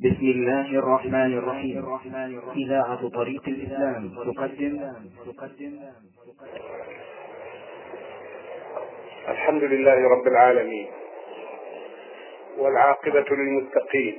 بسم الله الرحمن الرحيم. إذاعة طريق الإسلام تقدم. الحمد لله رب العالمين، والعاقبة للمتقين،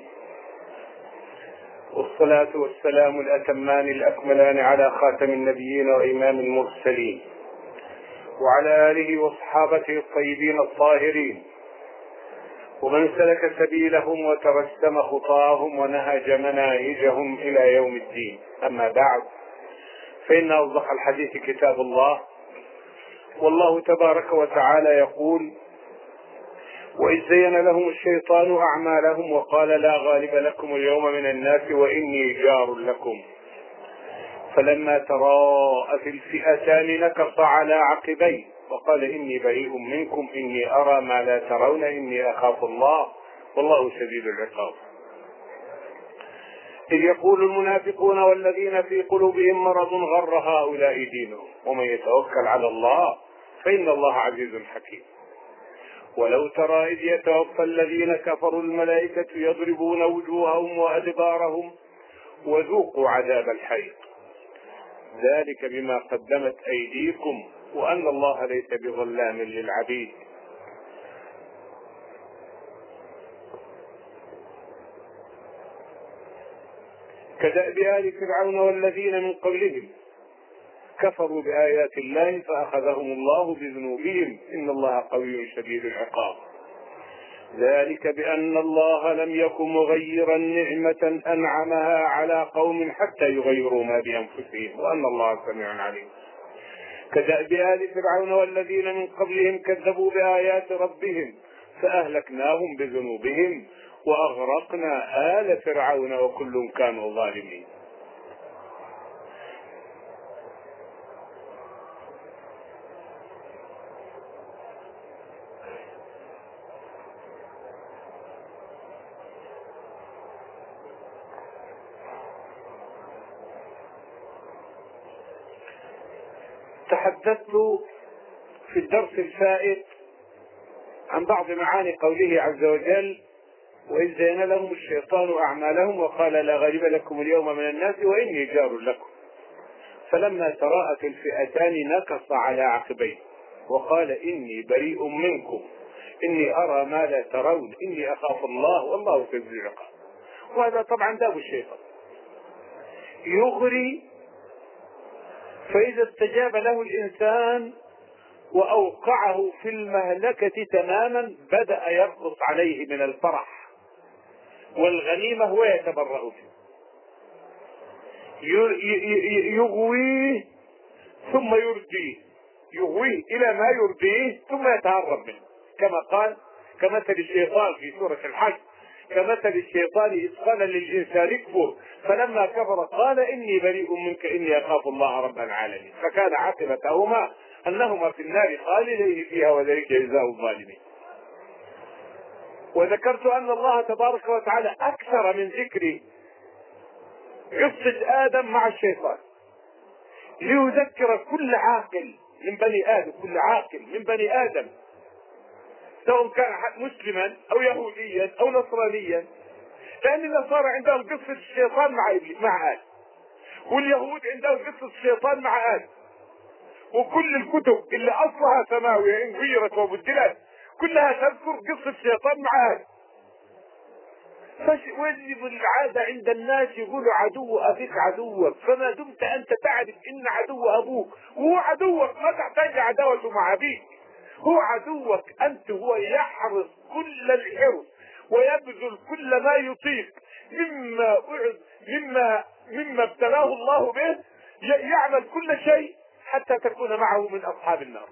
والصلاة والسلام الأتمان الأكملان على خاتم النبيين وإمام المرسلين، وعلى آله وصحابته الطيبين الطاهرين، ومن سلك سبيلهم وترسم خطاهم ونهج مناهجهم إلى يوم الدين. أما بعد، فإن أصدق الحديث كتاب الله، والله تبارك وتعالى يقول: وإذ زين لهم الشيطان أعمالهم وقال لا غالب لكم اليوم من الناس وإني جار لكم، فلما تراءت الفئتان نكص على عقبيه وقال إني بريء منكم إني أرى ما لا ترون إني أخاف الله والله شديد العقاب. إذ يقول المنافقون والذين في قلوبهم مرض غر هؤلاء دينهم ومن يتوكل على الله فإن الله عزيز حكيم. ولو ترى إذ يتوفى الذين كفروا الملائكة يضربون وجوههم وأدبارهم وذوقوا عذاب الحريق ذلك بما قدمت أيديكم وأن الله ليس بظلام للعبيد. كدأب آل فرعون والذين من قبلهم كفروا بآيات الله فأخذهم الله بذنوبهم إن الله قوي شديد العقاب. ذلك بأن الله لم يكن مغيرا نعمة أنعمها على قوم حتى يغيروا ما بأنفسهم وأن الله سميع عليم. كدأب آل فرعون والذين من قبلهم كذبوا بآيات ربهم فأهلكناهم بذنوبهم وأغرقنا آل فرعون وكل كانوا ظالمين. تحدثت في الدرس الفائت عن بعض معاني قوله عز وجل: وإذ زين لهم الشيطان أعمالهم وقال لا غالب لكم اليوم من الناس وإني جار لكم، فلما تراءت الفئتان نكص على عقبيه وقال إني بريء منكم إني أرى ما لا ترون إني أخاف الله والله شديد العقاب. وهذا طبعا داب الشيطان يغري، فإذا استجاب له الإنسان وأوقعه في المهلكة تماما بدأ يرقص عليه من الفرح والغنيمة ويتبرأ فيه، يغويه ثم يرجيه، يغويه إلى ما يرجيه ثم يتهرب منه، كما قال كمثل الشيطان في سورة الحج: كمثل الشيطان إذ قال للإنسان اكفر فلما كفر قال إني بريء منك إني أخاف الله رب العالمين، فكان عاقبتهما أنهما في النار خالدين فيها وذلك جزاء الظالمين. وذكرت أن الله تبارك وتعالى أكثر من ذكر قصة آدم مع الشيطان ليذكر كل عاقل من بني آدم، كل عاقل من بني آدم سواء كان مسلما أو يهوديا أو نصرانيا، لأن النصارى عندهم قصة الشيطان مع آدم، واليهود عندهم قصة الشيطان مع آدم، وكل الكتب اللي أصلها سماوية إن غيرت وبدلت كلها تذكر قصة الشيطان مع آدم. فوجب العادة عند الناس يقولوا عدو أبيك عدوك، فما دمت أنت تعرف إن عدو أبوك وهو عدوك ما تحتاج عداوته مع أبيك، هو عدوك أنت، هو يحرص كل الحرص ويبذل كل ما يطيق مما ابتلاه الله به، يعمل كل شيء حتى تكون معه من أصحاب النار،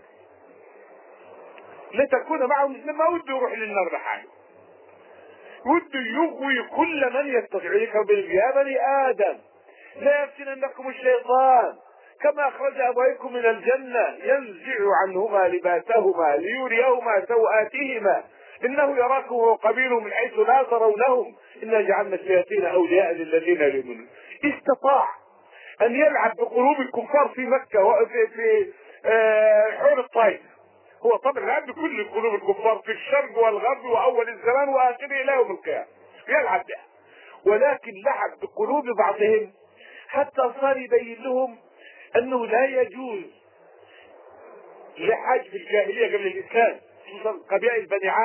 لتكون معه لما وده يروح للنار لحاله، وده يغوي كل من يستطيع. يا بني آدم لا يفتننكم الشيطان كما أخرج أبويكم من الجنة ينزع عنهما لباسهما ليريهما سوآتهما إنه يراكم وقبيله من حيث لا ترونهم إنا جعلنا الشياطين أولياء للذين لا يؤمنون. استطاع أن يلعب بقلوب الكفار في مكة وفي حور الطائف، هو طبعا لعب بكل قلوب الكفار في الشرق والغرب وأول الزمان وآخره إلى يوم القيامة، يلعب بها ولكن لعب بقلوب بعضهم حتى صار يبين لهم انه لا يجوز لحج في الجاهليه قبل الاسلام، خصوصا قبائل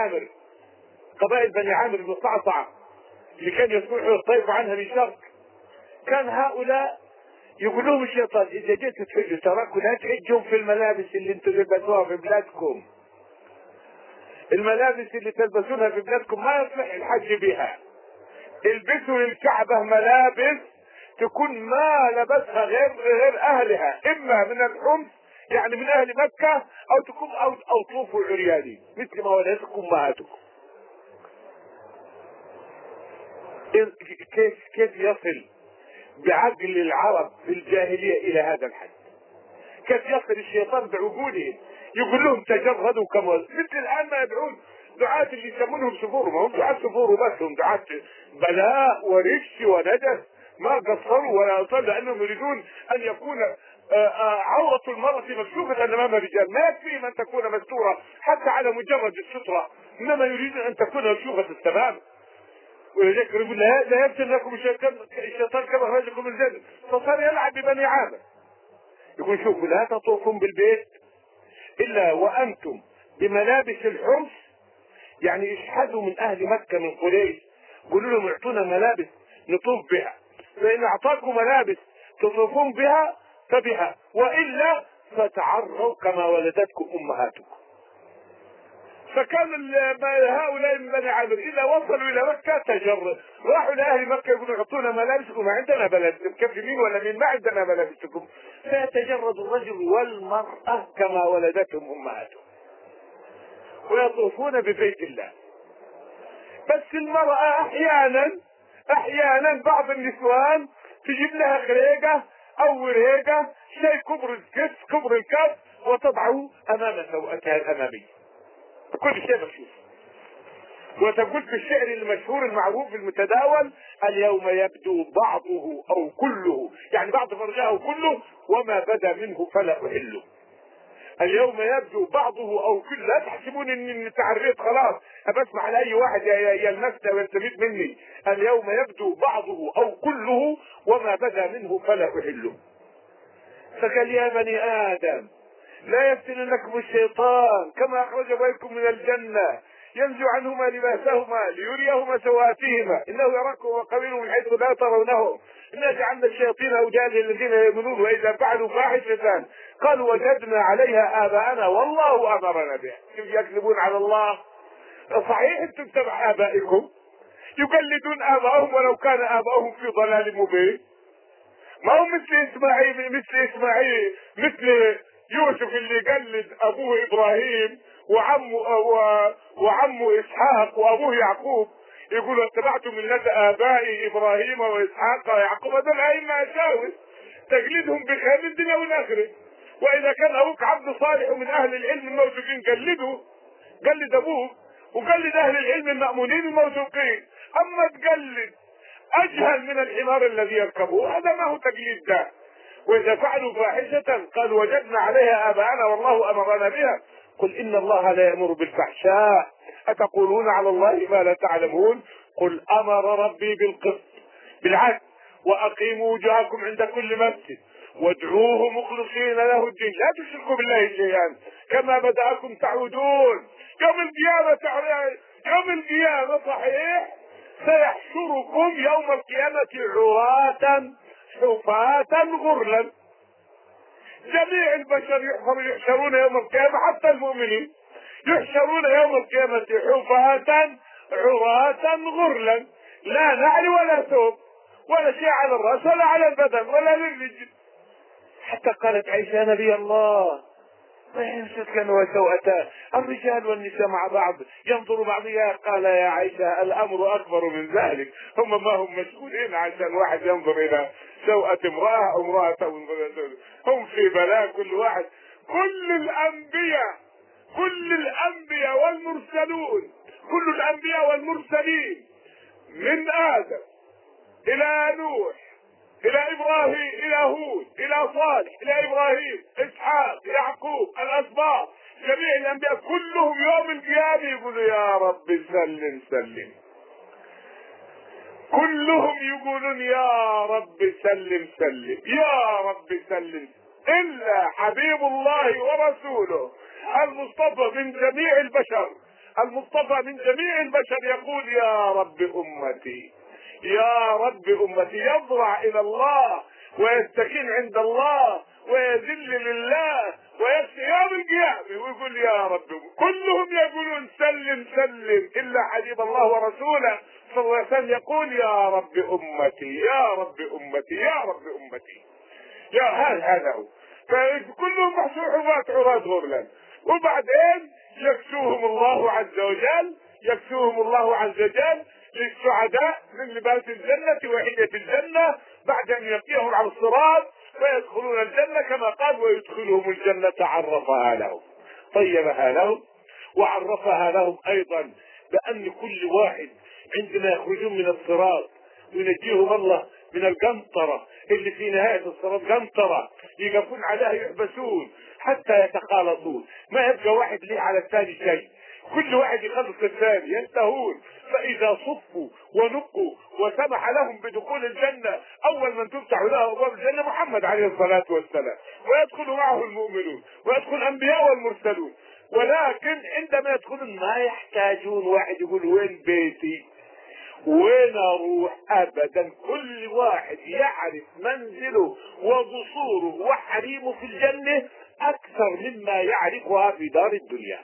بني عامر بن صعصعه اللي كان يصلحوا الطيف عنها من شرق. كان هؤلاء يقول لهم الشيطان اذا جيت تحجوا تراكم لا تحجوا في الملابس اللي انتم تلبسوها في بلادكم، الملابس اللي تلبسونها في بلادكم ما يصلح الحج بها. البسوا للكعبة ملابس تكون ما لبسها غير اهلها، اما من الحمص يعني من اهل مكة، او تكون او طوفوا عريانين مثل ما ولدتكم امهاتكم. كيف يصل بعقل العرب في الجاهلية الى هذا الحد؟ كيف يصل الشيطان بعقولهم يقول لهم تجردوا كما مثل الان ما يدعون دعاة اللي يسمونهم سفور، ما هم دعاة سفور وبس، هم دعاة بلاء ورجس ونجس، ما قصروا ولا أصلوا، لأنهم يريدون أن يكون عورة المرأة مكشوفة أمام الرجال، ما يكفيهم أن تكون مستورة حتى على مجرد السترة، إنما يريدون أن تكون مكشوفة التمام. ولذلك يقول لا يفتنكم الشيطان كما أخرجكم من الجنة، فصار يلعب ببني عامر. يقول شوفوا لا تطوفون بالبيت إلا وأنتم بملابس الحمص، يعني اشحذوا من أهل مكة من قريش، قولوا لهم اعطونا ملابس نطوف بها، فإن أعطاكم ملابس تطوفون بها فبها، وإلا فتعروا كما ولدتكم أمهاتكم. فكان هؤلاء من بني عامر إذا وصلوا إلى مكة تجرد، راحوا لأهل مكة يقولوا اعطونا ملابسكم، ما عندنا ملابسكم، كيف مين ولا مين ما عندنا ملابسكم، فيتجرد الرجل والمرأة كما ولدتهم أمهاتهم ويطوفون ببيت الله. بس المرأة أحيانا بعض النسوان تجيب لها خريقة أو وريقة شيء كبر الكف وتضعه أمام سوءتها الأمامية، كل شيء مكشوف، وتقول في الشعر المشهور المعروف المتداول اليوم يبدو بعضه أو كله، يعني بعض فرجه كله وما بدا منه فلا أحله. اليوم يبدو بعضه او كله، لا تحسبون اني تعريت خلاص بسمع لاي واحد يلمسني ويستفيد مني. اليوم يبدو بعضه او كله وما بدا منه فلا احله. فقال يا بني ادم لا يفتننكم الشيطان كما اخرج ابويكم من الجنه ينزع عنهما لباسهما ليريهما سواتهما انه يراكم وقبيله من حيث لا ترونهم انا جعلنا الشياطين اولياء للذين يؤمنون واذا فعلوا فاحشه قالوا وجدنا عليها اباءنا والله امرنا بها. كيف يكذبون على الله؟ صحيح انتم تبع ابائكم يقلدون ابائهم ولو كان ابائهم في ضلال مبين، ما هو مثل يوسف اللي قلد ابوه ابراهيم وعمه اسحاق وابوه يعقوب، يقول اتبعت ملة ابائي ابراهيم واسحاق ويعقوب، هذول ائمه اساوس تقليدهم بخير الدنيا والاخره. واذا كان ابوك عبد صالح من اهل العلم الموثوقين قلد ابوه وقلد اهل العلم المأمونين الموثوقين، اما تقلد اجهل من الحمار الذي يركبه هذا ما هو تقليد ده. واذا فعلوا فاحشة قالوا وجدنا عليها اباءنا والله امرنا بها قل ان الله لا يأمر بالفحشاء اتقولون على الله ما لا تعلمون قل امر ربي بالقسط بالعدل واقيموا وجوهكم عند كل مسجد وادعوه مخلصين له الدين لا تشركوا بالله شيئا كما بدأكم تعودون. يوم القيامة صحيح سيحشركم يوم القيامة عراة حفاة غرلا، جميع البشر يحشرون يوم القيامة حتى المؤمنين يحشرون يوم القيامة حفاة عراة غرلا، لا نعل ولا ثوب ولا شيء على الرأس ولا على البدن ولا للرجل. حتى قالت عائشة نبي الله ما يمسك لنا سوءتان الرجال والنساء مع بعض ينظر بعضها، قال يا عائشة الامر اكبر من ذلك، هم ما هم مسؤولين عشان واحد ينظر الى سوءة امرأة هم في بلاء كل واحد. كل الانبياء والمرسلين من ادم الى نوح الى ابراهيم الى هود الى صالح الى ابراهيم اسحاق يعقوب الاسباط جميع الانبياء كلهم يوم القيامه يقولوا يا رب سلم كلهم يقولون يا رب سلم سلم يا رب سلم، الا حبيب الله ورسوله المصطفى من جميع البشر، المصطفى من جميع البشر يقول يا رب امتي يا رب امتي، يضرع الى الله ويستكين عند الله ويذل لله ويبكي يوم القيامة ويقول يا رب. كلهم يقولون سلم سلم الا حبيب الله ورسوله صلى الله عليه وسلم يقول يا رب امتي يا رب امتي يا رب امتي. يا هذا هو. فكلهم محسوحات عراة غرلا، وبعدين يكسوهم الله عز وجل، يكسوهم الله عز وجل للسعداء من لباس الجنة وحية الجنة بعد ان يلقيهم على الصراط فيدخلون الجنة كما قال ويدخلهم الجنة عرفها لهم، طيبها لهم وعرفها لهم ايضا بان كل واحد عندما يخرجون من الصراط وينجيهم الله من القنطرة اللي في نهاية الصراط، قنطرة يقفون عليها يحبسون حتى يتخالطون، ما يبقى واحد ليه على الثاني شيء، كل واحد يخلص الثاني ينتهون. فإذا صفوا ونقوا وسمح لهم بدخول الجنة، أول من تفتح له أبواب الجنة محمد عليه الصلاة والسلام، ويدخل معه المؤمنون ويدخل الأنبياء والمرسلون. ولكن عندما يدخلون ما يحتاجون واحد يقول وين بيتي وين اروح ابدا، كل واحد يعرف منزله وقصوره وحريمه في الجنة اكثر مما يعرفها في دار الدنيا.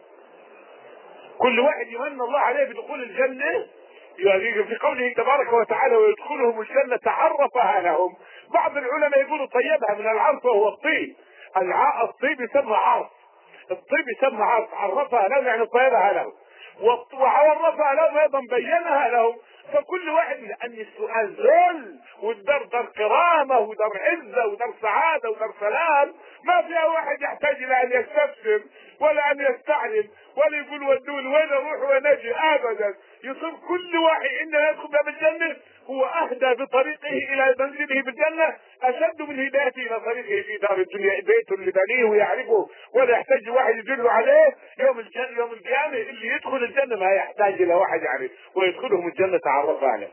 كل واحد يمن الله عليه بدخول الجنة يعني في قوله تبارك وتعالى ويدخلهم الجنة عرفها لهم. بعض العلماء يقولوا طيبها من العرف وهو الطيب، الطيب يسمى عرف، الطيب يسمى عرف، عرفها لهم يعني طيبها لهم وعرفها لهم ايضا بينها لهم. فكل واحد لان السؤال ذل والدار دار كرامه ودار عزه ودار سعاده ودار سلام، ما فيها واحد يحتاج الى ان يستفسر ولا ان يستعلم ولا يقول ودون وين اروح وين اجي ابدا. يصير كل واحد عندما يدخل باب الجنه هو اهدى بطريقه الى منزله بالجنه اشد من هدايته الى طريقه في دار الدنيا، بيت لبنيه ويعرفه ولا يحتاج واحد يدله عليه. يوم الجنه يوم القيامه اللي يدخل الجنه ما يحتاج الى واحد يعرف ويدخلهم الجنه تعرف عليه.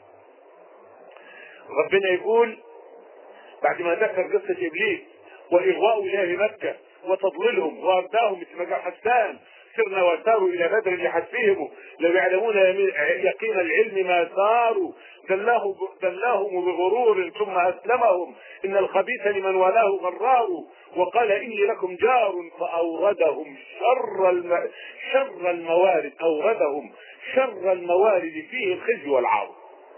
ربنا يقول بعد ما ذكر قصه ابليس واغواء الى مكه وتضليلهم وارداهم مثل ما قال حسان سرنا وساروا الى بدر لحسبهم لو يعلمون يقين العلم ما ساروا دلاهم بغرور ثم اسلمهم ان الخبيث لمن والاه غرار وقال اني لكم جار فاوردهم شر الموارد، اوردهم شر الموارد فيه الخزي والعار.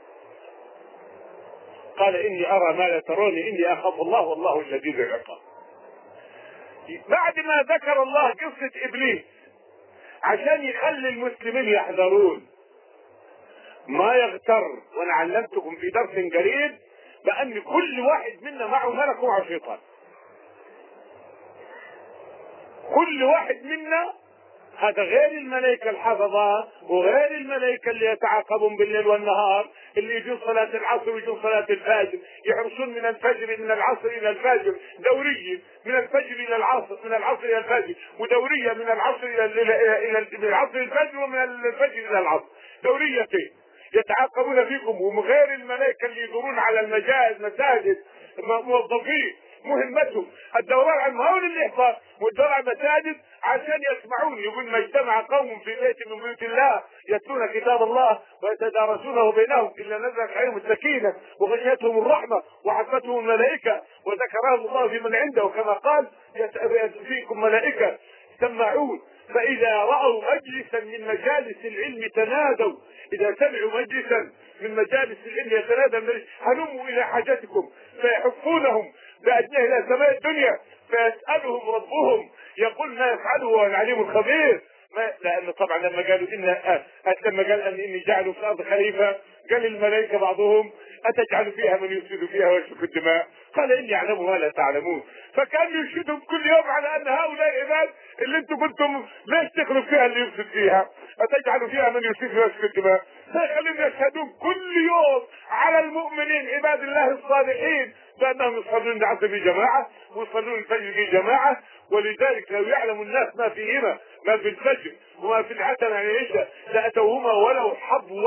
قال اني ارى ما لا ترون اني اخاف الله والله شديد العقاب. بعد ما ذكر الله قصة ابليس عشان يخلي المسلمين يحذرون ما يغتر، وانا علمتكم في درس قريب بان كل واحد منا معه ملك ومعه شيطان، كل واحد منا، هذا غير الملائكة الحفظة وغير الملائكة اللي يتعاقبون بالليل والنهار اللي يجون صلاة العصر ويجون صلاة الفجر يحرصون من الفجر من العصر الى الفجر دوريا، من الفجر الى العصر من العصر الى الفجر ودورية من العصر الى العصر الفجر ومن الفجر الى العصر دوريتين يتعاقبون فيكم. ومن غير الملائكة اللي يدورون على المساجد موظفين مهمتهم الدوران عن هول الاحصاء والدوران على المساجد عشان يسمعون. يقول ما اجتمع قوم في بيت من بيوت الله يتلون كتاب الله ويتدارسونه بينهم الا نزلت عليهم السكينه وغشيتهم الرحمه وحفتهم الملائكه وذكرهم الله في من عنده كما قال فيكم ملائكه سمعون. فاذا راوا مجلسا من مجالس العلم تنادوا، اذا سمعوا مجلسا من مجالس العلم يتنادى هلموا الى حاجتكم فيحفونهم بأدناه الى سماء الدنيا فيسألهم ربهم يقول ما يفعله هو العليم الخبير. لأن طبعا لما قالوا لما قال اني جعل في الارض خليفة قال الملائكة بعضهم اتجعل فيها من يفسد فيها ويسفك الدماء قال اني اعلم ما لا تعلمون. فكان يشهدهم كل يوم على ان هؤلاء عباد اللي انتم قلتم ليش تخلق فيها اللي يفسد فيها اتجعل فيها من يفسد فيها ويسفك الدماء. فخليهم يشهدون كل يوم على المؤمنين عباد الله الصالحين بانهم يصلون العصر في جماعة ويصلون الفجر في جماعة. ولذلك لو يعلم الناس ما فيهما ما في الفجر وما في العتمة عن العشاء لأتوهما ولو حبوا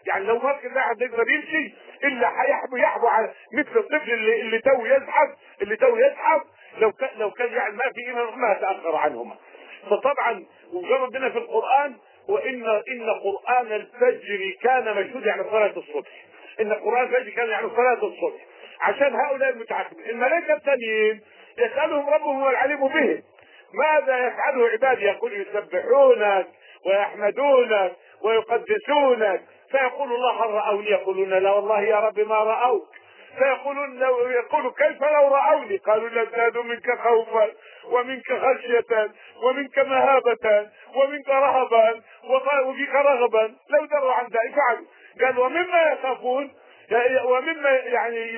يعني لو ما كان واحد يقدر يمشي الا يحبو على مثل الطفل اللي تو يزحف لو كان يعني ما في ايمان ما تاخر عنهما. فطبعا وجاء ربنا في القران ان قران الفجر كان مشهود يعني صلاه الصبح. ان قران الفجر كان يعني صلاه الصبح عشان هؤلاء المتعقبين. الملائكه الثانيين يسالهم ربهم والعليم بهم ماذا يفعله عبادي؟ يقول يسبحونك ويحمدونك ويقدسونك. فيقول الله هل رأوني؟ يقولون لا والله يا رب ما رأوك. يقول كيف لو رأوني؟ قالوا لازدادوا منك خوفا ومنك خشية ومنك مهابة ومنك رهبا وفيك رغبا. لو دروا عن ذلك فعلوا. قال ومما يخافون ومما يعني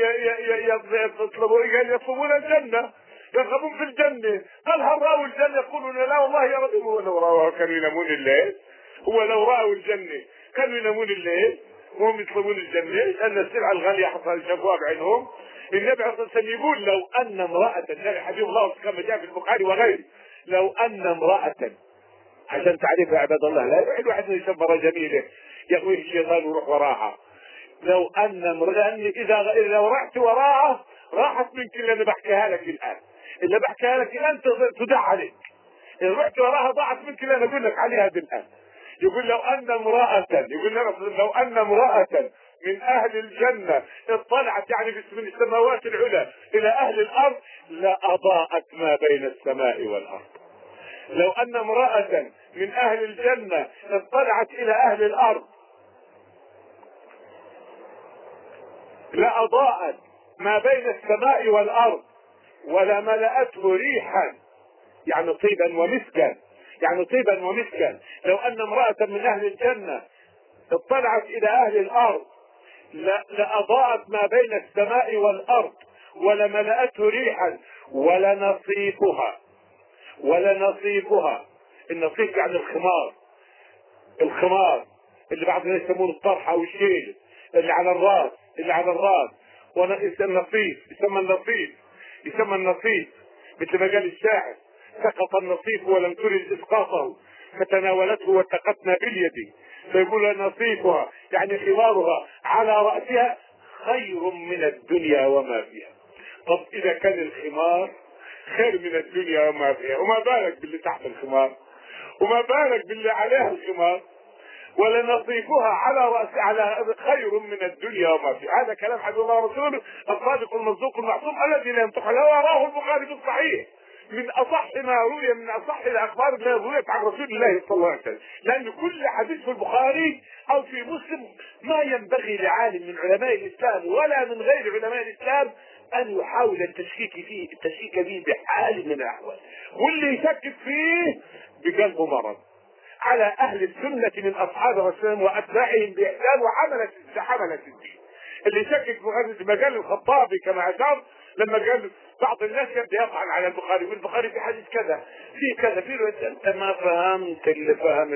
يطلبون الجنة، يرغبون في الجنة. قال هل رأوا الجنة؟ يقولون لا والله يا رب. هو لو رأوها كانوا ينامون الليل؟ هو لو رأوا الجنة كانوا ينامون الليل وهم يطلبون الجنة؟ لأن السلعة الغالية حصل شافوها بعينهم. النبي عليه الصلاة والسلام يقول لو أن امرأة، النبي حبيب الله كما جاء في البخاري وغيره، لو أن امرأة، عشان تعرف يا عباد الله لا يروح الواحد يشوف مرة جميلة يغويه الشيطان ويروح وراها. لو أن امرأة إذا لو رحت وراها راحت منك اللي أنا بحكيها لك الآن، اللي بحكيها لك الآن تضيع عليك. إذا رحت وراها ضاعت منك اللي أنا أقول لك عليها الآن. يقول لو أن امرأة، يقول لو أن امرأة من أهل الجنة اطلعت يعني من السماوات العلى إلى أهل الأرض لأضاءت ما بين السماء والأرض. لو أن امرأة من أهل الجنة اطلعت إلى أهل الأرض لأضاءت ما بين السماء والأرض ولملأته ريحا يعني طيبا ومسكا، يعني طيبا ومسكا. لو أن امرأة من أهل الجنة اطلعت إلى أهل الأرض لأضاءت ما بين السماء والأرض ولملأته ريحا ولنصيفها. النصيف يعني الخمار اللي بعض الناس يسمونه الطرحة والشيل اللي على الراس يسمى النصيف مثل ما قال الشاعر سقط النصيف ولم ترد اسقاطه فتناولته واتقتنا باليد. فيقول نصيفها يعني خمارها على رأسها خير من الدنيا وما فيها. طب اذا كان الخمار خير من الدنيا وما فيها، وما بالك باللي تحت الخمار، وما بالك باللي عليها الخمار. ولنصيفها على رأس على خير من الدنيا وما فيها. هذا كلام حبيب الله ورسوله الصادق المصدوق المعصوم الذي لا ينطق الهوى. رواه البخاري في الصحيح من اصح ما روي، من اصح الاخبار التي رويت عن رسول الله صلى الله عليه وسلم. لان كل حديث في البخاري او في مسلم ما ينبغي لعالم من علماء الاسلام ولا من غير علماء الاسلام ان يحاول التشكيك به بحال من الاحوال. واللي يشكك فيه بقلبه مرض. على اهل السنة من اصحاب رسول الله واتباعهم باحسان وحملة الدين. اللي يشكك في هذا ما قال الخطابي كما اشار لما قال بعض الناس يبدا يطعن على البخاري والبخاري في حديث كذا في كذا في انت ما فهمت اللي فهم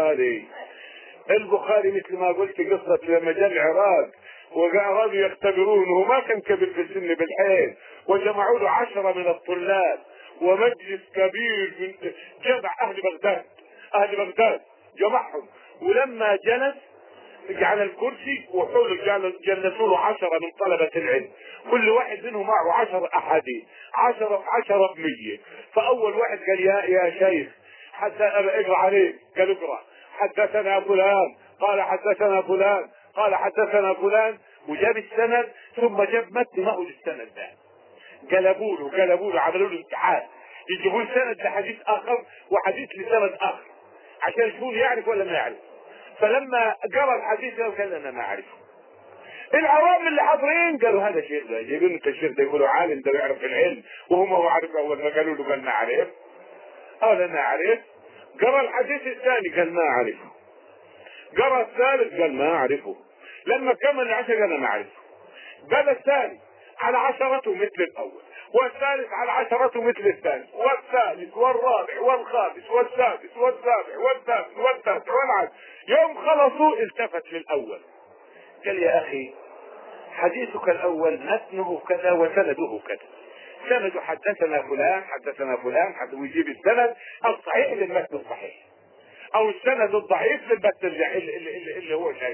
البخاري مثل ما قلت قصة لما جاء العراق وقعدوا يختبرونه ما كان كبير في السن بالحيل وجمعوا له 10 من الطلاب ومجلس كبير من جمع اهل بغداد جمعهم. ولما جلس على الكرسي وحوله جلسوا له 10 من طلبة العلم كل واحد منهم معه 10 احاديث 10 في 10 ب100. فاول واحد قال يا شيخ حتى اقرا عليه. قال اقرا. حدثنا فلان قال حدثنا فلان قال حدثنا فلان وجاب السند ثم جاب متن ما هو السند ده. قلبوا له عملوا له امتحان يجيبون سند لحديث اخر وحديث لسند اخر عشان يشوفون يعرف ولا ما يعرف. فلما قرأ الحديث قال انا ما اعرفه. العوام اللي حاضرين قالوا هذا شيخ ده يقولون انت الشيخ ده يقولوا عالم ده يعرف العلم وهم هو عارف. اول ما قالوا له قال ما اعرف قال انا اعرف. قرأ الحديث الثاني قال ما اعرفه. قرأ الثالث قال ما اعرفه. لما كمل 10 قال انا ما اعرفه. قال الثاني على 10 مثل الاول والثالث على 10 مثل الثاني والثالث والرابع والخامس والسادس والسابع والثامن والتاسع والعاشر. يوم خلصوا التفت للاول قال يا اخي حديثك الاول متنه كذا وسنده كذا. سند حدثنا فلان ويجيب السند الصحيح للمتن الصحيح او السند الضعيف للمتن اللي هو شايفه.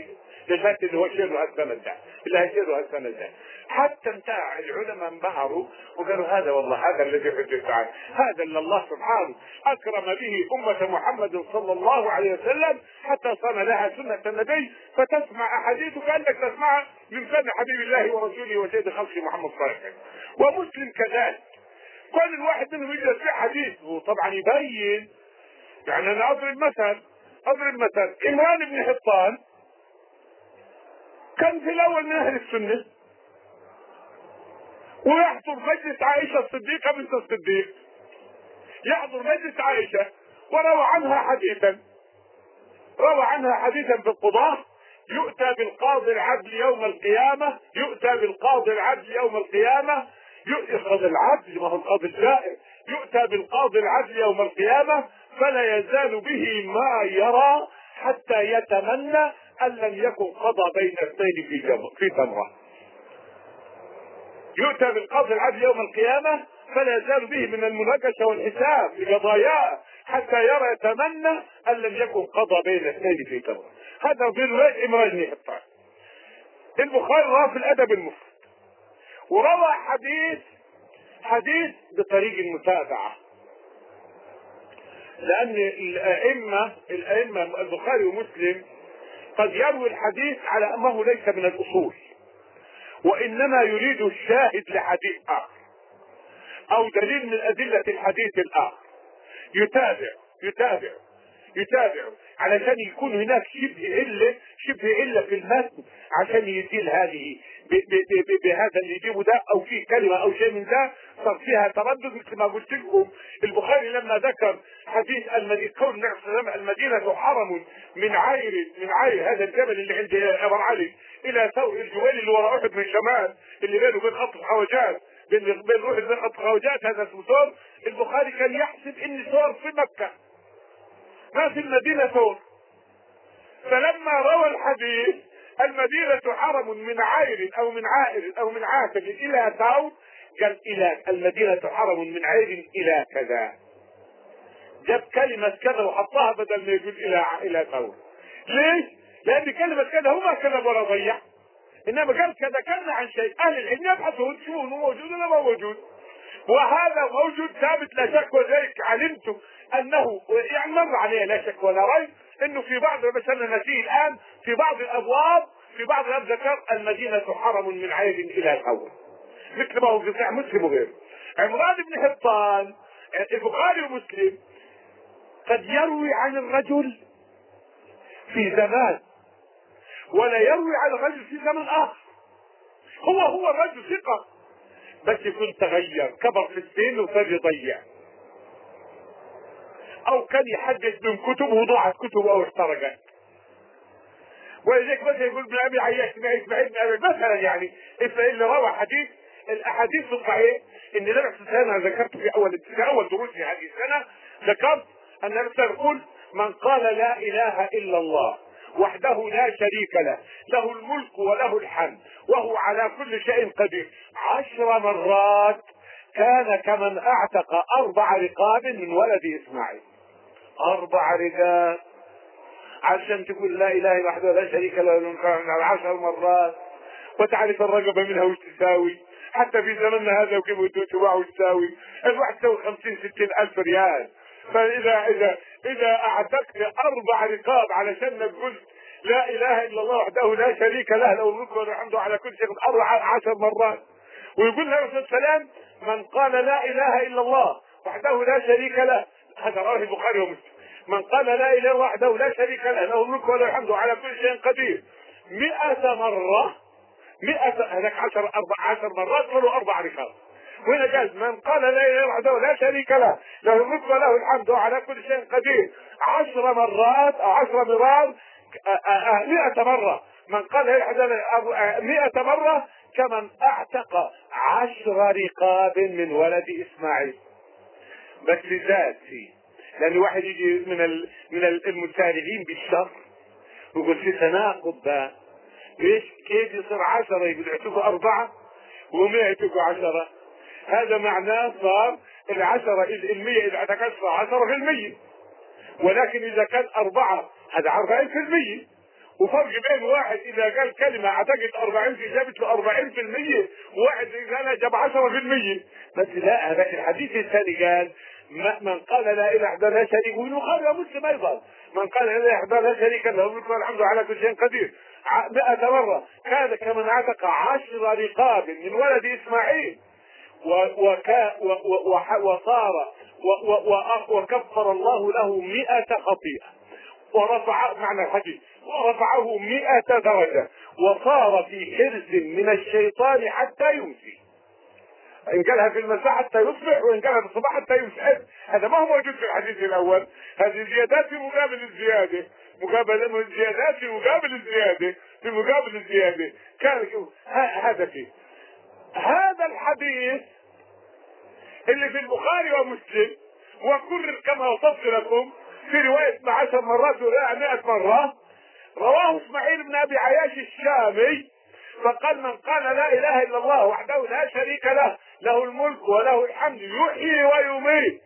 ده فات اللي هو شيله هالسنة ده، اللي هيشيله هالسنة ده. حتى انتهى العلماء انبهروا وقالوا هذا والله هذا الذي حجت عنه، هذا اللي الله سبحانه اكرم به امة محمد صلى الله عليه وسلم حتى صار لها سنة النبي، فتسمع احاديث كانك تسمعها من فم حبيب الله ورسوله وسيد خلقه محمد صلى الله عليه وسلم. ومسلم كذلك كل الواحد منهم يجلس في حديث وطبعا يبين. يعني انا اضرب مثل عمران بن حطان كان في الاول من اهل السنه ويحضر مجلس عائشه الصديقه بنت الصديق، يحضر مجلس عائشه وروى عنها حديثا في القضاة، يؤتى بالقاضي العدل يوم القيامه، يؤخذ العدل، ما هو القاضي الجائر، يؤتى بالقاضي العدل يوم القيامه فلا يزال به ما يرى حتى يتمنى ان لم يكن قضى بين اثنين في تمره. يؤتى بالقاضي العدل يوم القيامه فلا يزال به من المناقشه والحساب لقضاياه حتى يتمنى ان لم يكن قضى بين اثنين في تمره. هذا في روايه عمران بن حطان. البخاري رواه في الادب المفرد وروى حديث بطريق المتابعه، لان الائمه البخاري ومسلم قد يروي الحديث على انه ليس من الاصول وانما يريد الشاهد لحديث اخر او دليل من ادله الحديث الاخر، يتابع علشان يكون هناك شبه علة في المتن عشان يزيل هذه بهذا اللي يجيبه ده او في كلمة او شيء من ده صار فيها تردد. مثل ما قلت لكم البخاري لما ذكر حديث كون النبي صلى الله عليه وسلم المدينة حرم من عاير هذا الجبل اللي عند ابو علي الى ثور الجبال اللي وراء احد من شمال اللي بينه وبين خط الخواجات، بين احد وبين خط الخواجات، هذا اسمه ثور. البخاري كان يحسب ان ثور في مكة ما في المدينة ثور، فلما روى الحديث المدينة حرم من عاير او من عاتب الى ثور قال الى المدينة حرم من عاير الى كذا، جاب كلمة كذا وحطها بدل ما يقول الى ثور. ليش؟ لان كلمة كذا هو ما كذب ولا ضيع، انما قال كذا كان عن شيء اهل العلم يبحثون شو موجود ولا ما موجود، وهذا موجود ثابت لا شك. وذلك علمت انه يعني مر عليه لا شك ولا ريب انه في بعض مثلا نسيه الان في بعض الابواب ذكر المدينة حرم من عير الى ثور، مثل ما هو في صحيح مسلم وغيره. عمران بن حطان البخاري ومسلم قد يروي عن الرجل في زمان ولا يروي عن الرجل في زمن اخر، هو الرجل ثقة بس يكون تغير، كبر في السن وصار يضيع، او كان يحدث من كتب وضاعت كتبه او احترقت. ولذلك مثلا يقول ابن ابي عياش مثلا يعني اللي روى الاحاديث الصحيحه ان النبي صلى الله عليه وسلم ذكرت في اول دروسي هذه السنه، ذكرت ان النبي يقول من قال لا اله الا الله وحده لا شريك له الملك وله الحمد وهو على كل شيء قدير 10 مرات كان كمن اعتق 4 رقاب من ولد اسماعيل. 4 رقاب عشان تقول لا اله الا وحده لا شريك له 10 مرات، وتعرف الرقبه منها وش تساوي، حتى في زمننا هذا وكيف تباع وش تساوي، الواحد تساوي 50-60 الف ريال. فاذا اعتقت 4 رقاب علشان قلت لا اله الا الله وحده لا شريك له الملك وله الحمد على كل شيء 10 مرات. ويقول النبي صلى الله عليه وسلم من قال لا اله الا الله وحده لا شريك له، هذا رواه البخاري ومسلم، من قال لا اله الا الله وحده لا شريك له الملك وله الحمد على كل شيء قدير 100 مرة، هذاك 10 مرات له 4 رقاب. وهنا جاز من قال لا اله الا الله وحده لا شريك له الملك وله الحمد على كل شيء قدير 10 مرات او 10 مرات 100 مرة. من قال 100 مرة كمن اعتق 10 رقاب من ولد اسماعيل. بس زاد فيه، لان واحد يجي من المسارعين بالشر ويقول في تناقض ده، ليش كيف يصير 10 يقول يعتقوا 4 و100 يعتقوا 10؟ هذا معناه صار 10 100 اذا اعتقدت 10%، ولكن اذا كان 4 هذا 40%، وفرق بين واحد اذا قال كلمة اعتقد 40 في جابت له 40%، وواحد اذا قالها جاب 10%. بس لا، هذا الحديث الثاني قال من قال لا اله الا الله لا شريك له، ويقال مسلم ايضا من قال لا اله الا الله لا شريك له الملك والحمد على كل شيء قدير 100 مرة كان كمن عتق 10 رقاب من ولد اسماعيل وصار وكفر الله له 100 خطيئة، ورفع معنى الحديث ورفعه 100 درجة، وصار في حرز من الشيطان حتى يمسي. إن قالها في المساء حتى يصبح، وإن قالها في الصباح حتى يمسي. هذا ما هو موجود في الحديث الأول. هذه زيادات في مقابل الزيادة، زيادات في مقابل الزيادة، في مقابل الزيادة. كان هذا فيه هذا الحديث اللي في البخاري ومسلم، وكرر كما وصفت لكم في رواية 10 مرات ولا 100 مرة. رواه اسماعيل بن ابي عياش الشامي فقال من قال لا اله الا الله وحده لا شريك له، له الملك وله الحمد يحيي ويميت.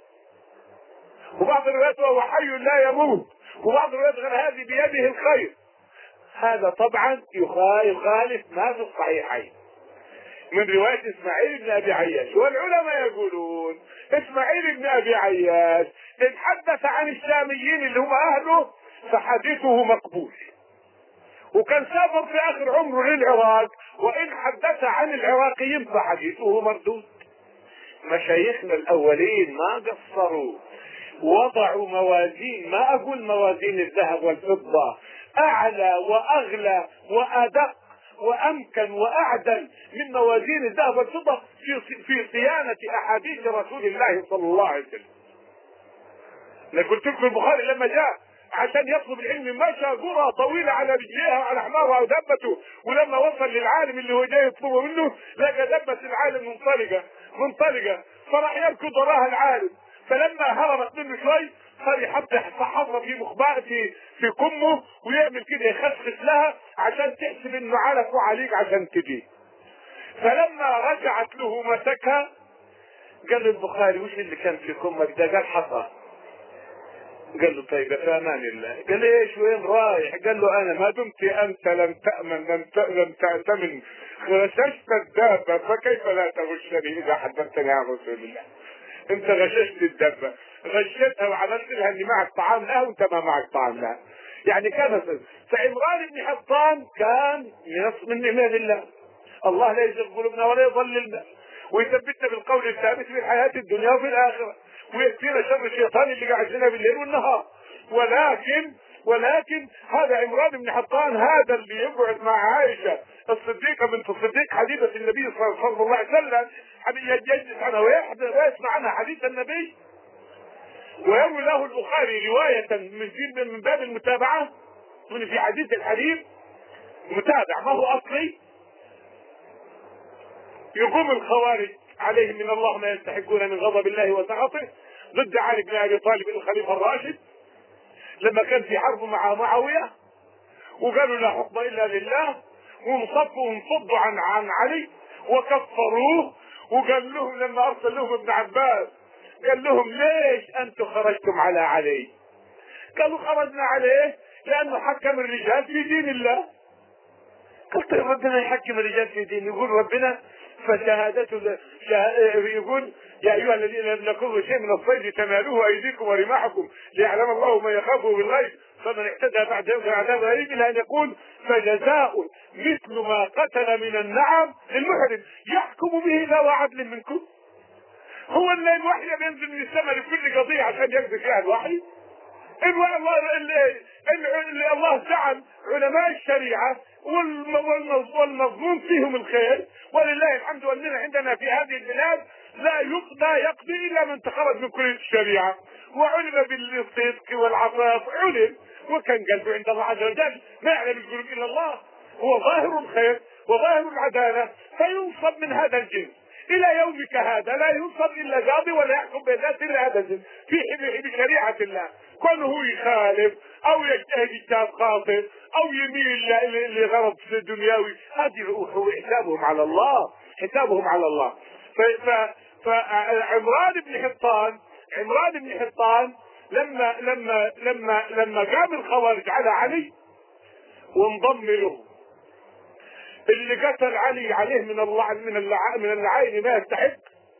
وبعض الروايات وهو حي لا يموت، وبعض الروايات غير هذه بيده الخير. هذا طبعا يخالف ما في الصحيحين من رواية اسماعيل بن ابي عياش. والعلماء يقولون اسماعيل بن ابي عياش ان حدث عن الشاميين اللي هم اهله فحديثه مقبول، وكان سافر في اخر عمره للعراق، وان حدث عن العراقيين فحديثه مردود. مشايخنا الاولين ما قصروا، وضعوا موازين، ما اقول موازين الذهب والفضة، اعلى واغلى وادق وامكن واعدل من موازين الذهب والفضة في صيانة احاديث رسول الله صلى الله عليه وسلم. انا قلت لكم البخاري لما جاء عشان يطلب العلم مشى قرى طويلة على رجليها وعلى حمارها ودبته، ولما وصل للعالم اللي هو جاي يطلبه منه لقى دبة العالم منطلقة، فراح يركض وراها العالم، فلما هربت منه شوي صار يحط في مخبأ في كمه ويعمل كده يخسخس لها عشان تحسب انه علفوا عليك عشان تجي. فلما رجعت له مسكها قال له البخاري وش اللي كان في كمك ده؟ قال حصى. قال له طيب في امان الله. قال له ايش وين رايح؟ قال له انا ما دمت انت لم تأمن لم تأتمن غششت الدابة فكيف لا تغشني اذا حدثتني عن رسول الله. انت غششت الدابة، غشتها وعملت لها اني معك طعام لها وانت ما معك طعام لها. يعني كان فعمران بن حطان كان من ايمان الله. الله لا يزغ قلوبنا ولا يضللنا ويثبتنا بالقول الثابت في الحياة الدنيا وفي الآخرة، ويكفينا شر الشيطان اللي قاعد لنا بالليل والنهار. ولكن هذا عمران بن حطان هذا اللي يقعد مع عائشة الصديقة بنت الصديق حبيبة النبي صلى الله عليه وسلم، يجلس عنها ويسمع عنها حديث النبي، ويروي له البخاري رواية من باب المتابعة، من في حديث الحديث متابع ما هو أصلي. يقوم الخوارج عليهم من الله ما يستحقون من غضب الله وسخطه ضد علي بن ابي طالب الخليفه الراشد لما كان في حرب مع معاويه، وقالوا لا حكم الا لله، وانصفوا عن علي وكفروه. وقال لهم لما ارسل لهم ابن عباس قال لهم ليش انتم خرجتم على علي؟ قالوا خرجنا عليه لانه حكم الرجال في دين الله. قلت ربنا يحكم الرجال في دين، يقول ربنا فشهادته يقول يا ايها الذين لم كل شيء من الصيد تنالوه ايديكم ورماحكم ليعلم الله من يخافه بالغيب فمن اعتدى بعد يوم عذاب غريب، الى ان يقول فجزاء مثل ما قتل من النعم للمحرم يحكم به ذو عدل منكم. هو اللي الوحي بينزل من السماء لكل قضيه عشان يقضي فيها الوحي؟ اللي الله جعل علماء الشريعة والمضمون فيهم الخير، ولله الحمد اننا عندنا في هذه البلاد لا يقضي الا من تخرج من كل الشريعة وعلم بالصدق والعفاف علم، وكان قلبه عند الله عز وجل ما يعلم القلوب الا الله، هو ظاهر الخير وظاهر العدالة، فينصب من هذا الجنس. الى يومك هذا لا ينصب الا قاضي ولا يحكم بذات الا هذا الجنس في شريعة الله. كونه يخالف او يجتهد اجتهاد خاطئ او يميل لغرض دنيوي، هذه هو حسابهم على الله. فعمران بن حطان لما قام الخوارج على علي وانضم له. اللي قتل علي عليه من اللعائن ما يستحق.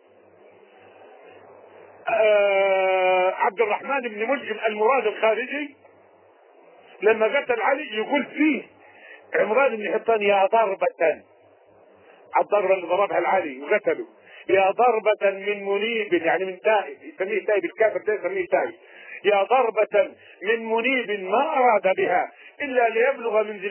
عبد الرحمن بن ملجم المراد الخارجي لما قتل علي يقول فيه عمران بن حطان: يا ضربة، الضربة اللي ضربها العلي وقتله، يا ضربة من منيب، يعني من تائب، يسميه تائب، الكافر ده يسميه تائب، يا ضربة من منيب ما أراد بها إلا ليبلغ من ذي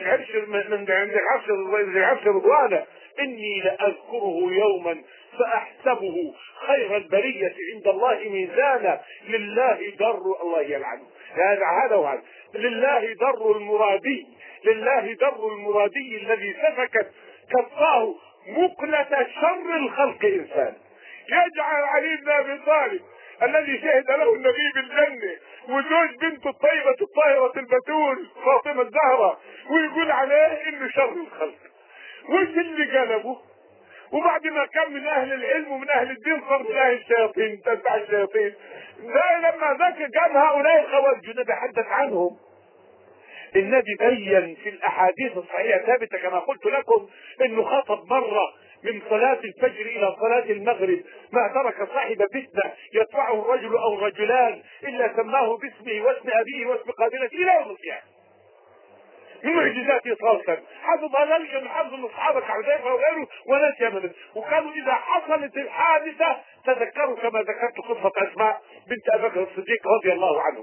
العرش رضوانه، إني لأذكره يوما فأحسبه خير البرية عند الله ميزانا، لله در الله يلعنه، هذا وهذا، لله در المرادي، لله در المرادي الذي سفكت كفاه مقلة شر الخلق إنسان. يجعل علي بن أبي طالب الذي شهد له النبي بالجنة وزوج بنته الطيبة الطاهرة البتول فاطمة الزهراء، ويقول عليه إنه شر الخلق. وش اللي قلبه؟ وبعد ما كان من أهل العلم ومن أهل الدين صار من أهل الشياطين، تتبع الشياطين. لما ذاك قام هؤلاء الخوارج نتحدث عنهم. النبي بين في الاحاديث الصحيحه ثابته كما قلت لكم انه خطب مره من صلاه الفجر الى صلاه المغرب ما ترك صاحب فتنه يتبعه الرجل او الرجلان الا سماه باسمه واسم ابيه واسم قابلته الى يوم القيامه. من معجزاته صلى الله عليه وسلم حفظ ذلك من حفظ الاصحابه كحذيفه وغيره ونسي منه، وكانوا اذا حصلت الحادثه تذكروا كما ذكرت قصه اسماء بنت ابي بكر الصديق رضي الله عنه.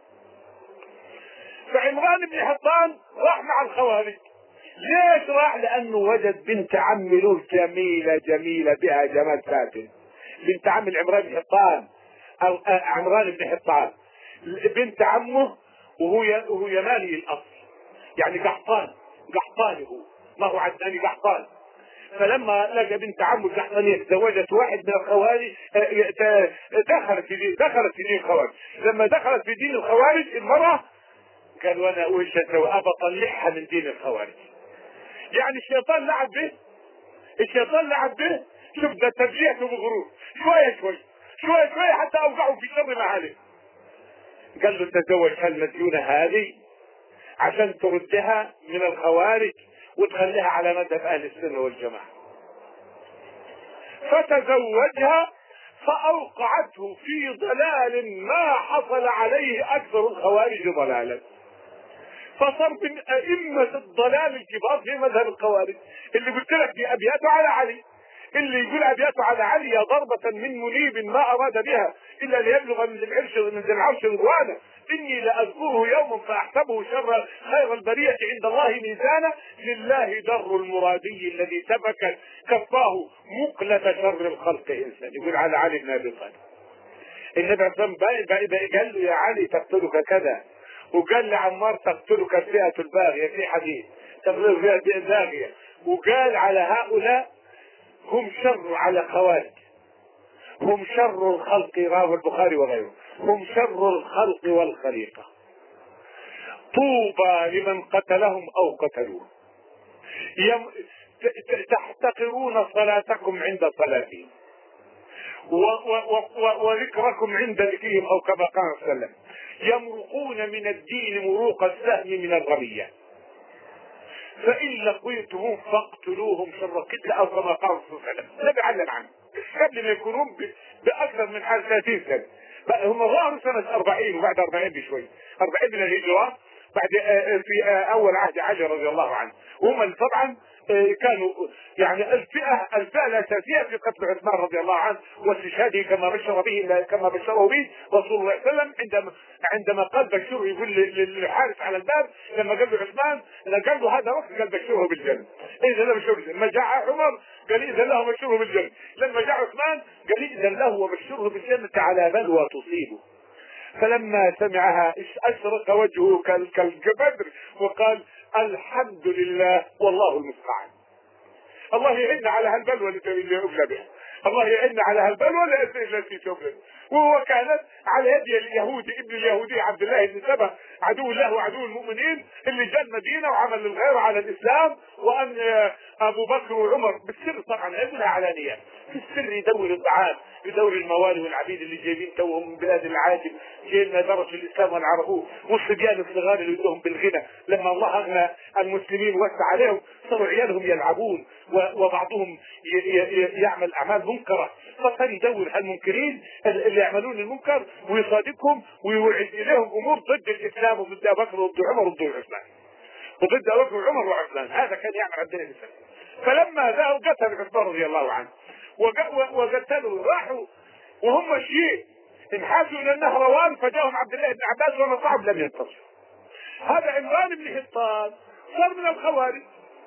فعمران بن حطان راح مع الخوارج. ليش راح؟ لانه وجد بنت عم له جميله بها جمال ساتن، بنت عم عمران بن حطان او عمران بن حطان، بنت عمه وهو يماني الاصل، يعني قحطاني هو، ما هو عدناني قحطان. فلما لقى بنت عمه القحطانية تزوجت واحد من الخوارج دخلت في دين الخوارج. لما دخلت في دين الخوارج المرأة قال وانا وش اسوي؟ ابى اطلعها من دين الخوارج. يعني الشيطان لعب به. شوف ده تبجيحه بغرور، شويه حتى اوقعه في شر معالم. قال له تزوج هالمديونة هذه عشان تردها من الخوارج وتخليها على مذهب اهل السنة والجماعة. فتزوجها فاوقعته في ضلال ما حصل عليه اكثر الخوارج ضلالا، فصار من ائمة الضلال الكبار في مذهب الخوارج. اللي قلت لك في ابياته على علي، اللي يقول ابياته على علي: يا ضربة من منيب ما اراد بها الا ليبلغ من ذي العرش رضوانه، اني لاذكره يوما فاحسبه خير البرية عند الله ميزانا، لله در المرادي الذي سبكت كفاه مقلة شر الخلق انسان. يقول على علي بن ابي طالب. النبي عليه الصلاه والسلام قال له: يا علي تقتلك كذا، وقال لعمار تقتلك الفئة الباغية في حديث، تقتلك الفئة الباغية، وقال على هؤلاء هم شر على خوارج، هم شر الخلق، رواه البخاري وغيره، هم شر الخلق والخليقة. طوبى لمن قتلهم او قتلوه، تحتقرون صلاتكم عند صلاتهم وذكركم عند ذكرهم او كما قال صلى الله عليه وسلم، يمرقون من الدين مروق السهم من الرمية، فإن لقيتهم فاقتلوهم شر القتل او كما قال صلى الله عليه وسلم. النبي علم عنه قبل ما يكونون باكثر من 30 سنة. هم ظهروا سنة 40 وبعد 40 بشوي، 40 من الهجرة، بعد في اول عهد علي رضي الله عنه. هم طبعا كانوا يعني الفئة الأساسية في قتل عثمان رضي الله عنه واستشهاده كما بشره به رسول الله صلى الله عليه وسلم عندما قال بشره، يقول للحارس على الباب لما قال له عثمان، قال له هذا وقت قال بشره بالجنة. إذا له بشره بالجنة. لما جاء عمر قال إذا له بشره بالجنة. لما جاء عثمان قال إذا له وبشره بالجنة على بلوى تصيبه. فلما سمعها أشرق وجهه كالبدر وقال: الحمد لله والله المستعان. الله يعين على هالبلوى اللي أبلى بها. الله يعيننا على هالبلوى التي تبلد. وهو كانت على يد اليهودي ابن اليهودي عبد الله بن سبأ عدو الله وعدو المؤمنين اللي جاء المدينه وعمل الغيره على الاسلام، وان ابو بكر وعمر بالسر طبعا عملها علانيه في السر يدور الطعام، يدور الموالي والعبيد اللي جايبين توهم من بلاد العاجم جايين ما درسوا الاسلام ولا عرفوه، والصبيان الصغار اللي بدهم بالغنى لما الله اغنى المسلمين وسع عليهم صاروا عيالهم يلعبون وبعضهم يعمل اعمال منكره، فصار يدور هالمنكرين اللي يعملون المنكر ويصادقهم ويوعد اليهم امور ضد الاسلام وضد ابو بكر وضد عمر وضد عثمان وضد ابو بكر وعمر وعثمان. هذا كان يعمل عندنا الاسلام. فلما ذهبوا قتلوا عثمان رضي الله عنه وقتلوا راحوا وهم ماشيين انحازوا الى النهر روان، فجاءهم عبد الله بن عباس وما صعب لم ينتصروا. هذا عمران بن حطان صار من الخوارج.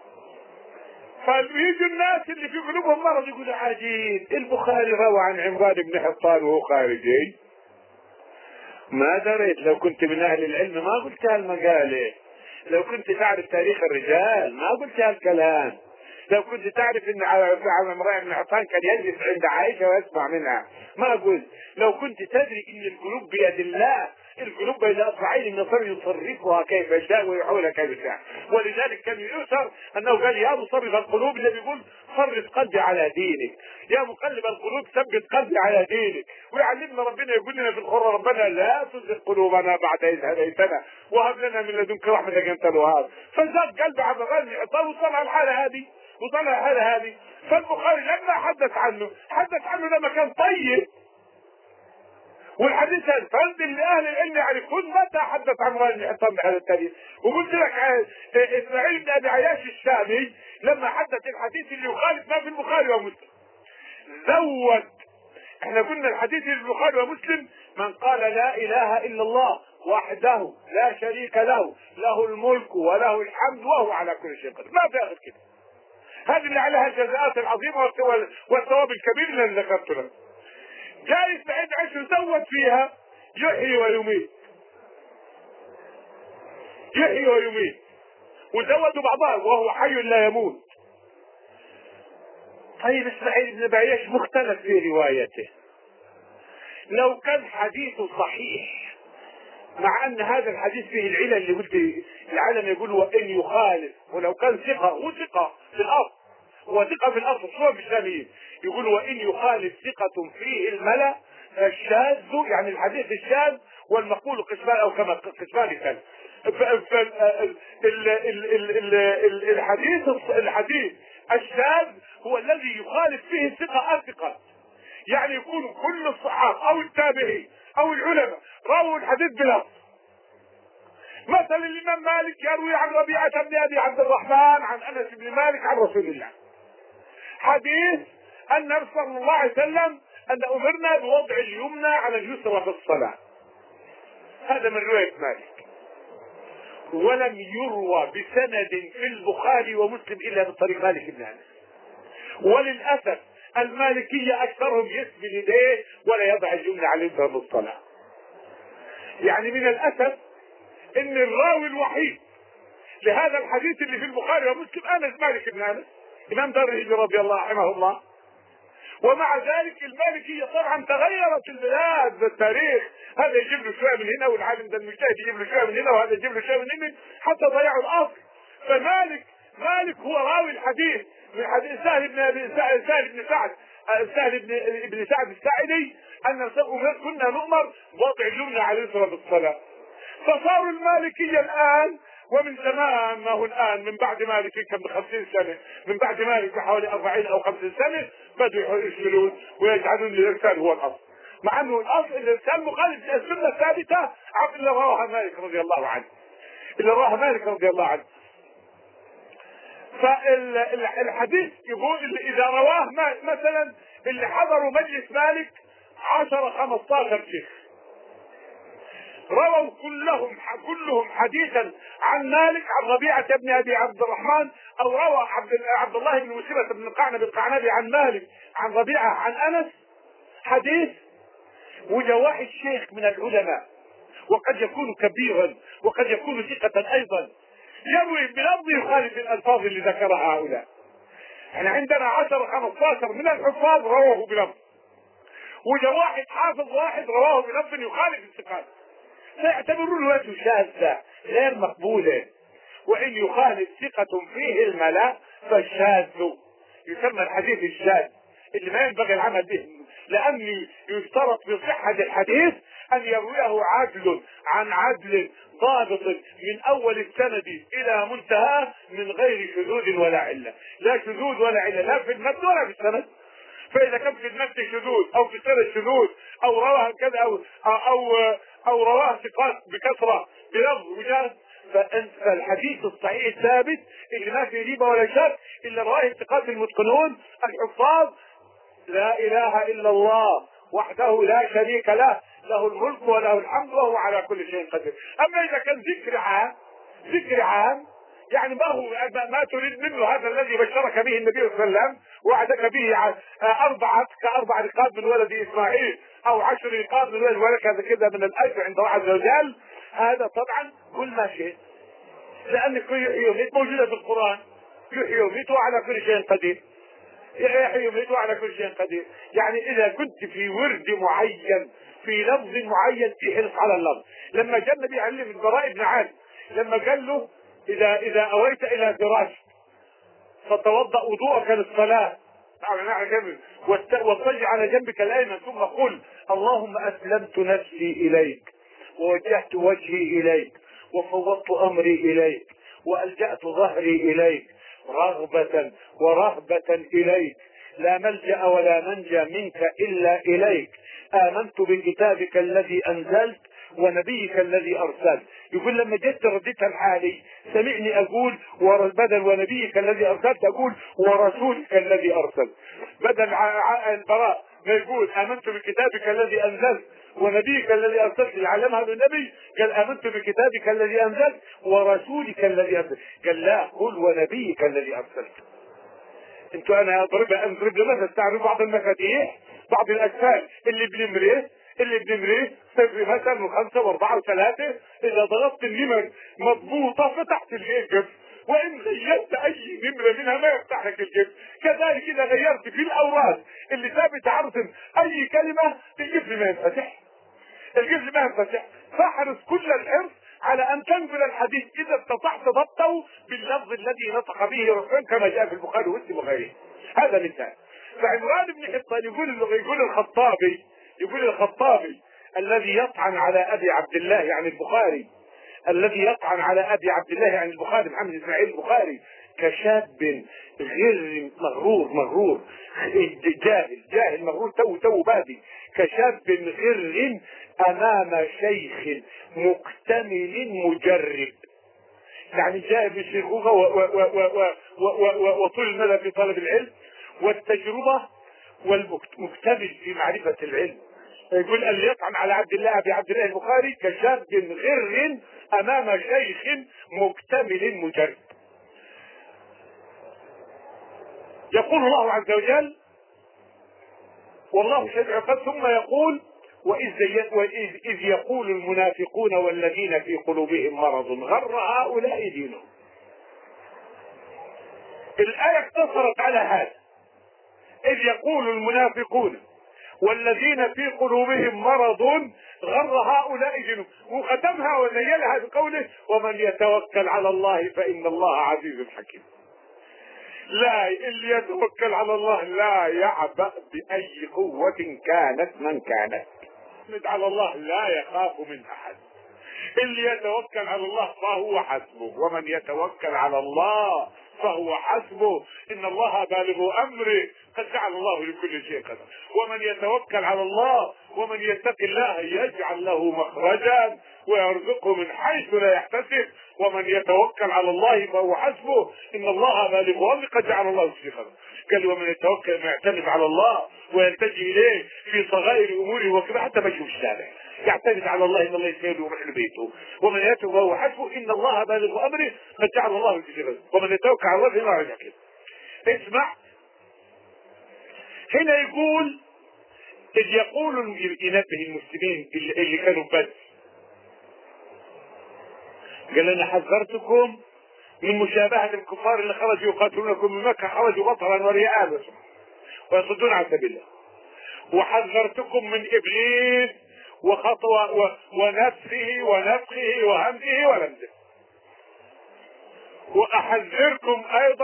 فيجوا الناس اللي في قلوبهم مرض يقولوا عجيب البخاري روى عن عمران بن حطان وهو خارجي. ما دريت، لو كنت من اهل العلم ما قلت هالمقاله، لو كنت تعرف تاريخ الرجال ما قلت هالكلام، لو كنت تعرف ان عمران بن حطان كان يجلس عند عائشه ويسمع منها ما قلت، لو كنت تدري ان القلوب بيد الله، القلوب بين اصبعين من الصبر يصرفها كيف يشاء ويحولها كيف يشاء. ولذلك كان يؤثر انه قال يا مصرف القلوب، الذي يقول صرف قلبي على دينك، يا مقلب القلوب ثبت قلبي على دينك. ويعلمنا ربنا يقول لنا في القرآن ربنا لا تزغ قلوبنا بعد إذ هديتنا وهب لنا من لدنك رحمة انك انت الوهاب. فزاد قلب عبد الغني بن حطان وطلع الحالة هذه فالبخاري لما حدث عنه لما كان طيب. والحديث هذا فانت اللي اهل العلم يعرفون متى حدث عمران بن حطان بهذا التاريخ. وقلت لك اسماعيل بن ابي عياش الشامي لما حدث الحديث اللي يخالف ما في البخاري ومسلم زود. احنا قلنا الحديث في البخاري ومسلم من قال لا اله الا الله وحده لا شريك له له الملك وله الحمد وهو على كل شيء قدير، ما في غير كده. هذه اللي عليها الجزاءات العظيمه والثواب الكبير اللي ذكرت لك. جاء اسماعيل عشر زود فيها يحيي ويميت وزودوا بعضها وهو حي لا يموت. طيب اسماعيل بن بعياش مختلف في روايته. لو كان حديثه صحيح مع ان هذا الحديث فيه العلل اللي قلت العالم يقول وان يخالف، ولو كان ثقه وثقه في الاصل وثقه في الاصل شو بالشاميين يقول وان يخالف ثقه فيه الملا الشاذ، يعني الحديث الشاذ والمقبول قسمان او كما قسمان كان. الحديث الشاذ هو الذي يخالف فيه الثقه يعني يكون كل الصحابه او التابعين او العلماء رووا الحديث بلفظ. مثلا الامام مالك يروي عن ربيعه بن ابي عبد الرحمن عن انس بن مالك عن رسول الله حديث النبي صلى الله عليه وسلم ان امرنا بوضع اليمنى على اليسرى في الصلاه. هذا من روايه مالك، ولم يروى بسند في البخاري ومسلم الا من طريق مالك بن انس. وللاسف المالكيه اكثرهم يسبي يديه ولا يضع اليمنى على اليسرى في الصلاه. يعني من الاسف ان الراوي الوحيد لهذا الحديث اللي في البخاري ومسلم انس مالك بن انس امام دار الهجره رضي الله رحمه الله. ومع ذلك المالكيه طبعا تغيرت البلاد بالتاريخ، هذا يجيب له شويه من هنا والعالم ده المجتهد يجيب له شويه من هنا وهذا يجيب له شويه من هنا حتى ضيعوا الاصل. فمالك هو راوي الحديث من حديث سهل بن سعد الساعدي ان كنا نؤمر بوضع اليمنى على اليسرى في الصلاه. فصاروا المالكيه الان ومن زمان ما هو الان من بعد مالك كم ب50 سنه، من بعد مالك بحوالي 40 او 50 سنه بدوا يشملون ويجعلون الارسال هو الاصل، مع انه الاصل الارسال مخالف للسنه الثابته عن اللي رواها مالك رضي الله عنه. فالحديث يقول اذا رواه مثلا اللي حضروا مجلس مالك 10-15 شيخ رووا كلهم حديثا عن مالك عن ربيعة بن ابي عبد الرحمن، او روى عبد الله بن مسلمة بن قعنب القعنبي عن مالك عن ربيعة عن انس حديث، وجا واحد شيخ من العلماء وقد يكون كبيرا وقد يكون ثقة ايضا يروي بلفظ يخالف الالفاظ اللي ذكرها هؤلاء. احنا عندنا 10 15 من الحفاظ رواه بلفظ، وده واحد حافظ واحد رواه بلفظ يخالف الثقات، فيعتبرون روايته شاذة غير مقبولة، وإن يخالف ثقة فيه الملا فالشاذ يسمى الحديث الشاذ اللي ما ينبغي العمل به، لأن يشترط في صحة الحديث أن يرويه عدل عن عدل ضابط من أول السند إلى منتهى من غير شذوذ ولا علة، لا شذوذ ولا علة لا في المتن ولا في السند. فإذا كان في المتن شذوذ أو في السند شذوذ أو رواه كذا أو رواه ثقات بكثرة بلفظ وجاز، فالحديث الصحيح الثابت اللي ما في ريبة ولا شك إلا رواه الثقات المتقنون الحفاظ، لا إله إلا الله وحده لا شريك له، له الملك وله الحمد وهو على كل شيء قدير. أما إذا كان ذكر عام يعني ما تريد منه هذا الذي بشرك به النبي صلى الله عليه وسلم وعدك به كأربع رقاب من ولد إسماعيل أو 10 رقاب من ولد كذا كذا من الأجر عند الله عز وجل، هذا طبعا كل ما شيء، لأن كل يحيي ويميت موجودة في القرآن، يحيي ويميت وعلى كل شيء قدير، يحيي ويميت وعلى كل شيء قدير. يعني إذا كنت في ورد معين في لفظ معين احرص على اللفظ. لما جاء النبي علم البراء بن عازب لما قال له إذا أويت إلى فراشك فتوضأ وضوءك للصلاة واضطجع على جنبك الأيمن ثم قل اللهم أسلمت نفسي إليك ووجهت وجهي إليك وفوضت أمري إليك وألجأت ظهري إليك رغبة ورهبة إليك، لا ملجأ ولا منجى منك إلا إليك، آمنت بكتابك الذي أنزلت ونبيك الذي أرسلت. يقول لما جيت رديتها الحالي سمعني أقول بدل ونبيك الذي أرسلت أقول ورسولك الذي أرسلت، بدل البراء ما يقول آمنت بكتابك الذي أنزلت ونبيك الذي أرسلت يعلمها بالنبي، قال آمنت بكتابك الذي أنزلت ورسولك الذي أرسلت، قال لا قل ونبيك الذي أرسلت. انتوا انا اضرب مثل تعرفوا بعض المفاتيح بعض الاجسام اللي بنمره صفر مثلا وخمسة واربعة وثلاثة، اذا ضغطت النمر مضبوطة فتحت الجيب، وان غيرت اي نمرة منها ما يفتح لك الجيب. كذلك اذا غيرت في الاوراد اللي ثابت عرض اي كلمة الجيب ما ينفتح، فاحرص كل الحرص على ان تنقل الحديث اذا استطعت ضبطه باللفظ الذي نطق به رسول كما جاء في البخاري ومسلم وغيره. هذا مثال. فعمران بن حطان يقول الخطابي الذي يطعن على ابي عبد الله يعني البخاري، الذي يطعن على ابي عبد الله يعني البخاري محمد اسماعيل البخاري كشاب غير مغرور جاهل مغرور تو بادي، كشاب غر امام شيخ مكتمل مجرب، يعني جاء بالشيخوخه وطول المدى في طلب العلم والتجربه والمكتمل في معرفه العلم. يقول اللي يطعن على عبد الله ابي عبد الله البخاري كشاب غر امام شيخ مكتمل مجرب. يقول الله عز وجل والله شديد العقاب ثم يقول وإذ يقول المنافقون والذين في قلوبهم مرض غر هؤلاء دينهم. الآية اقتصرت على هذا، إذ يقول المنافقون والذين في قلوبهم مرض غر هؤلاء دينهم، وختمها ونيلها بقوله ومن يتوكل على الله فإن الله عزيز حكيم. لا اللي يتوكل على الله لا يعبأ بأي قوة كانت من كانت، على الله لا يخاف من أحد، اللي يتوكل على الله فهو حسبه، ومن يتوكل على الله فهو حسبه، إن الله بالغ أمره قد جعل الله لكل شيء قدر. ومن يتوكل على الله ومن يتق الله يجعل له مخرجا ويرزقه من حيث لا يحتسب، ومن يتوكل على الله فهو حسبه إن الله بالغ أمره قد جعل الله لكل شيء قدر. قال ومن يتوكل ويعتمد على الله ويلتجئ إليه في صغائر أموره وكذا حتى مشي في الشارع يعتمد على الله إن الله يسيره ويروح لبيته، ومن يتوكل وهو حسبه إن الله بالغ أمره قد جعل الله لكل شيء قدر. ومن يتوكل على الله فإنه عزيز حكيم. اسمع هنا يقول إذ يقول ينبه المسلمين اللي كانوا بدر، قال أنا حذرتكم من مشابهة الكفار اللي خرجوا يقاتلونكم من مكة، خرجوا بطرا ورئابا ويصدون عن سبيل الله. وحذرتكم من إبليس وخطوة ونفسه ونفخه وهمزه ولمزه. وأحذركم أيضا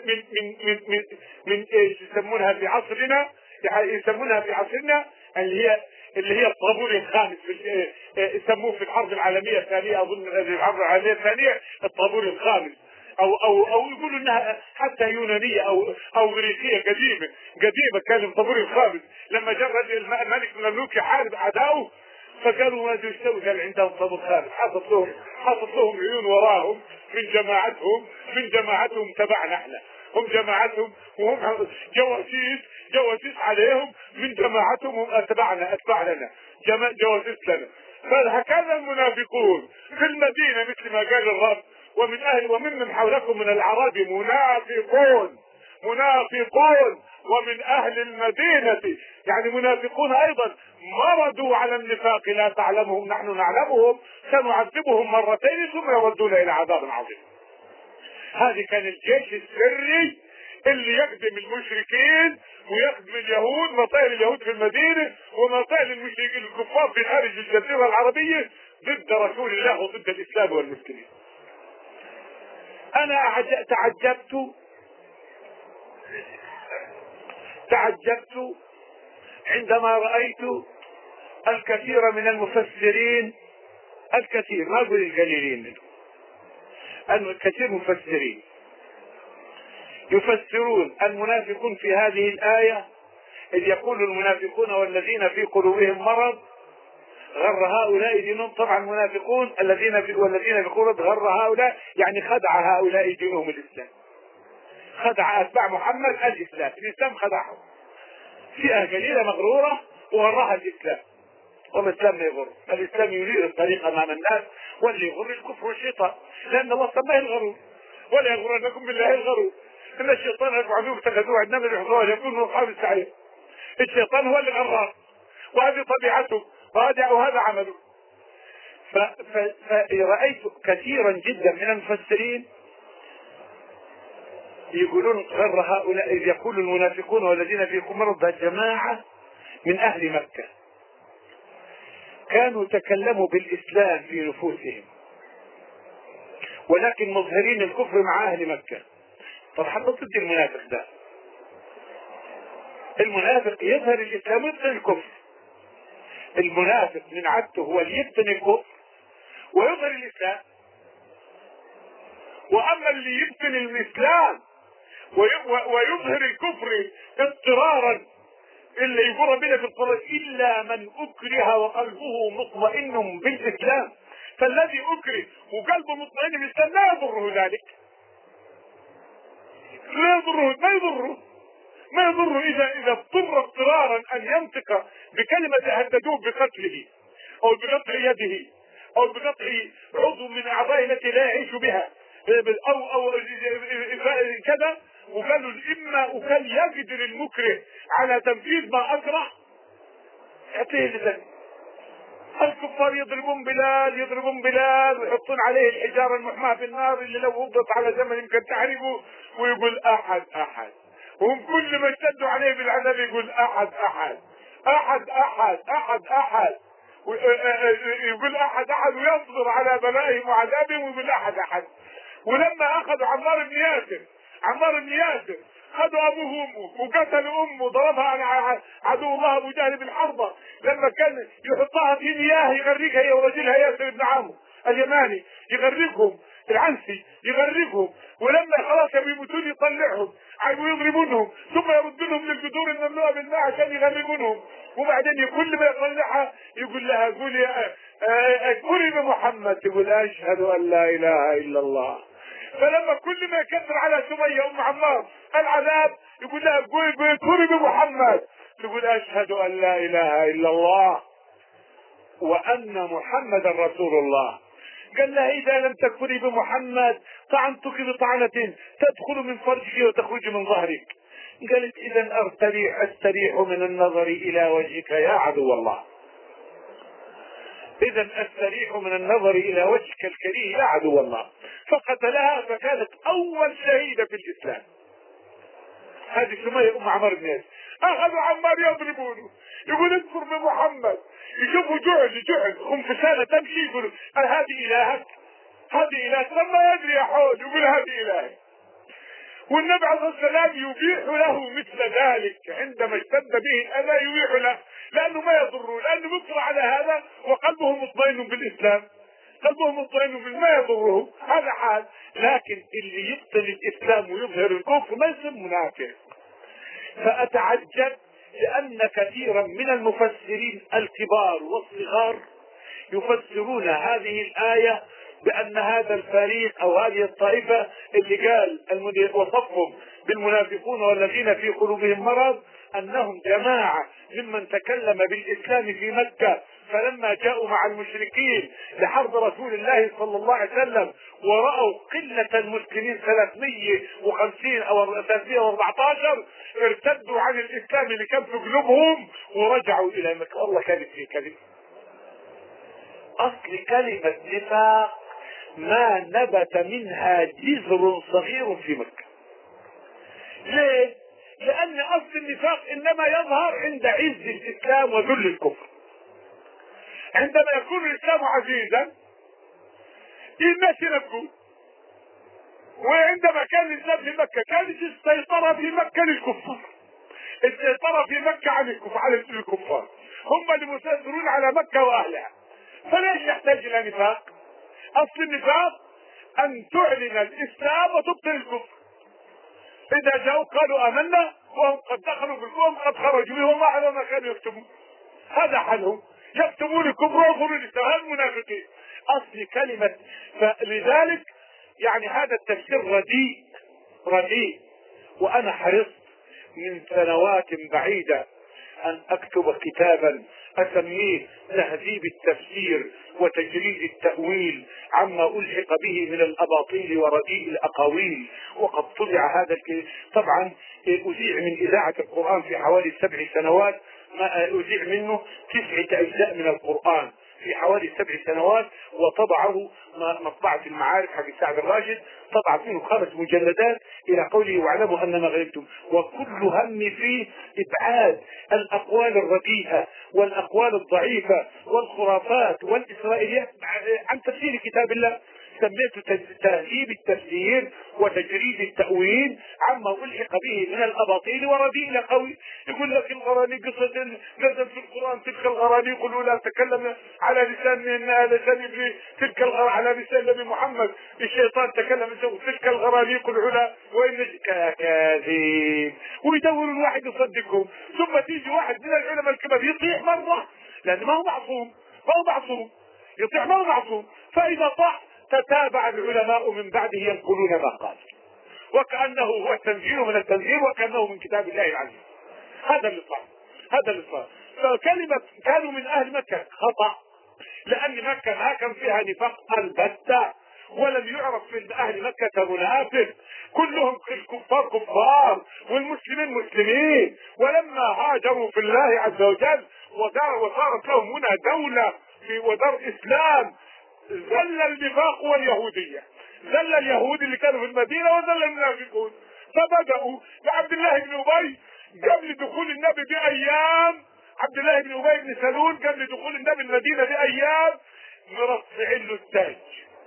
من إيش يسمونها في عصرنا، يسمونها في عصرنا اللي هي الطابور الخامس، يسموه في الحرب العالمية الثانية، أظن الحرب العالمية الثانية الطابور الخامس، أو يقولوا إنها حتى يونانية أو غريقية قديمة كان الطابور الخامس. لما جرد الملك من الملوك يحارب أعدائه فقالوا ماذا يستوي؟ قال عندهم طابور خامس، حاطط لهم عيون وراهم من جماعتهم تبعنا احنا، هم جماعتهم وهم جواسيس عليهم من جماعتهم، هم اتبعنا لنا جواسيس لنا. فهكذا المنافقون في المدينة مثل ما قال الرب، وممن حولكم من الأعراب منافقون ومن أهل المدينة، يعني منافقون أيضا مرضوا على النفاق لا تعلمهم نحن نعلمهم، سنعذبهم مرتين ثم يردون إلى عذاب عظيم. هذه كان الجيش السري اللي يخدم المشركين ويخدم اليهود، مطائل اليهود في المدينة ومطائل المشركين الكفار في خارج الجزيرة العربية ضد رسول الله وضد الإسلام والمسلمين. أنا تعجبت عندما رأيت الكثير من المفسرين، الكثير ما أقول القليلين منهم، الكثير مفسرين يفسرون المنافقون في هذه الآية إذ يقول المنافقون والذين في قلوبهم مرض غر هؤلاء دينهم. طبعا المنافقون والذين في قلوبهم غر هؤلاء، يعني خدع هؤلاء دينهم الإسلام، خدع أتباع محمد الإسلام خدعهم، فئة قليلة مغرورة وغرها الإسلام. والإسلام ما يغر، الإسلام يريد الطريق أمام الناس، واللي يغر الكفر والشيطان، لأن الله سماه الغرور، ولا يغرنكم بالله الغرور، إن الشيطان لكم عدو اتخذوه عندما يحضروا يكون من أصحاب السعير. الشيطان هو اللي غرار، وهذه طبيعته وهذا عمله. فرأيت كثيرا جدا من المفسرين يقولون غر هؤلاء إذ يقول المنافقون والذين في مرض جماعة من أهل مكة كانوا تكلموا بالإسلام في نفوسهم ولكن مظهرين الكفر مع أهل مكة. طب حتى ضد المنافق ده، المنافق يظهر الإسلام ويبطن الكفر. المنافق من عادته هو اللي يبطن الكفر ويظهر الإسلام، وأما اللي يبطن الإسلام ويظهر الكفر اضطرارا اللي يقول بنا في القرآن إلا من أكره وقلبه مطمئن بالإسلام. فالذي أكره وقلبه مطمئن بالإسلام لا يضره ذلك، ما يضره إذا اضطر اضطرارا أن ينطق بكلمة يهددوه بقتله أو بقطع يده أو بقطع عضو من أعضائه التي لا يعيش بها أو كذا، وقالوا وكان يقدر المكره على تنفيذ ما أكره يأتيه لذلك. الكفار يضربون بلال ويحطون عليه الحجارة المحماة في النار اللي لو وضت على زمن يمكن تحرقه، ويقول أحد وهم كل ما اشتدوا عليه بالعذاب يقول أحد يقول أحد ويصبر على بلائهم وعذابهم ويقول أحد. ولما أخذوا عمار بن ياسر خدوا أبوه وأمه وقتلوا أمه، ضربها على عدو الله أبو جهل بالحربة لما كان يحطها في مياه يغرقها هي ورجلها ياسر بن عمرو اليماني، يغرقهم العنسي يغرقهم، ولما خلاص يموتون يطلعهم ويضربونهم ثم يردونهم للجذور المملوءة بالماء عشان يغرقونهم، وبعدين كل ما يطلعها يقول لها قولي اذكري بمحمد، تقول أشهد أن لا إله إلا الله. فلما كل ما يكثر على سمية أم عمار العذاب يقول لها اذكري بمحمد، تقول أشهد أن لا إله إلا الله وأن محمدا رسول الله. قال لها إذا لم تكفري بمحمد طعنتك بطعنة تدخل من فرجك وتخرج من ظهرك. قالت إذا أستريح من النظر إلى وجهك يا عدو الله. إذا استريح من النظر إلى وجهك الكريم يا عدو الله. فقتلها، فكانت أول شهيدة في الإسلام. هذه سمية أم عمار بن ياسر. أخذوا عمار يضربونه، يقول اذكر بمحمد، يشوفوا جعل خنفسانة تمشي، يقولوا هذه إلهك، هذه إلهك، لما يدري يا حول يقول هذه إلهك. والنبي عليه الصلاة والسلام يبيح له مثل ذلك عندما اشتد به الأذى، يبيح له لأنه ما يضره، لأنه مصر على هذا وقلبه مطمئن بالإسلام، قلبه مطمئن ما يضره، هذا حال. لكن اللي يبطل الإسلام ويظهر الكفر ما يصير منافق. فأتعجب لأن كثيرا من المفسرين الكبار والصغار يفسرون هذه الآية بأن هذا الفريق أو هذه الطائفة اللي قال وصفهم بالمنافقون والذين في قلوبهم مرض أنهم جماعة ممن تكلم بالإسلام في مكة، فلما جاءوا مع المشركين لحرب رسول الله صلى الله عليه وسلم ورأوا قلة المسلمين 350 أو 314 ارتدوا عن الإسلام اللي كان في قلوبهم ورجعوا إلى مكة. والله كذب في كذب. أصل كلمة نفاق ما نبت منها جذر صغير في مكة. ليه؟ لأن أصل النفاق إنما يظهر عند عز الإسلام وذل الكفر. عندما يكون الإسلام عزيزا الناس ينبقوا. وعندما كان الإسلام في مكة كانت السيطرة في مكة للكفار، السيطرة في مكة على الكفار، هم اللي مسيطرون على مكة وأهلها. فليش يحتاج إلى نفاق؟ أصل النفاق أن تعلن الإسلام وتبطل الكفر. إذا جاءوا قالوا آمنا وهم قد دخلوا بالكفر قد خرجوا بهم على ما كانوا يكتبون. هذا حالهم، يكتبون الكفر ويظهرون الإسلام، هذا المنافقين. أصل كلمة. فلذلك يعني هذا التفسير رديء. وأنا حرصت من سنوات بعيدة أن أكتب كتابا أسميه تهذيب التفسير وتجريد التأويل عما ألحق به من الأباطيل ورديء الأقاويل. وقد طبع هذا طبعا أذيع من إذاعة القرآن في حوالي 7 سنوات، ما أذيع منه 9 أجزاء من القرآن في حوالي 7 سنوات، وطبعه مطبعة المعارف حق سعد الراشد، طبعت منه 5 مجلدات إلى قوله واعلموا أن ما غلبتم. وكل همي فيه إبعاد الأقوال الرديئة والأقوال الضعيفة والخرافات والإسرائيليات عن تفسير كتاب الله. سميته تهذيب التفسير وتجريد التأويل عما ألحق به من الأباطيل ورديء الأقاويل. يقول لك الغراني قصة نزل في القرآن تلك الغراني يقولوا لا تكلم على لسان ابن تلك على لسان نبي محمد، الشيطان تكلم تلك الغراني يقول علا وإن كاذب، ويدور الواحد يصدقهم. ثم تيجي واحد من العلماء الكبار يطيح مرة، لأن ما هو معصوم يطيح ما هو معصوم. فإذا طاح تتابع العلماء من بعده ينقلون ما قال، وكأنه هو التنزيل من التنزيل وكأنه من كتاب الله العزيز. هذا اللي صار. فكلمة كانوا من أهل مكة خطأ، لأن مكة ما كان فيها نفاق البتة، ولم يعرف من أهل مكة منافق، كلهم الكفار كفار والمسلمين مسلمين. ولما هاجروا في الله عز وجل وصارت لهم هنا دولة ودار إسلام، ذل النفاق واليهودية، ذل اليهود اللي كانوا في المدينة وذل المنافقون. فبدأوا لعبد الله بن أبي قبل دخول النبي بأيام، عبد الله بن أبي بن سلول قبل دخول النبي المدينة بأيام مرصعين له التاج.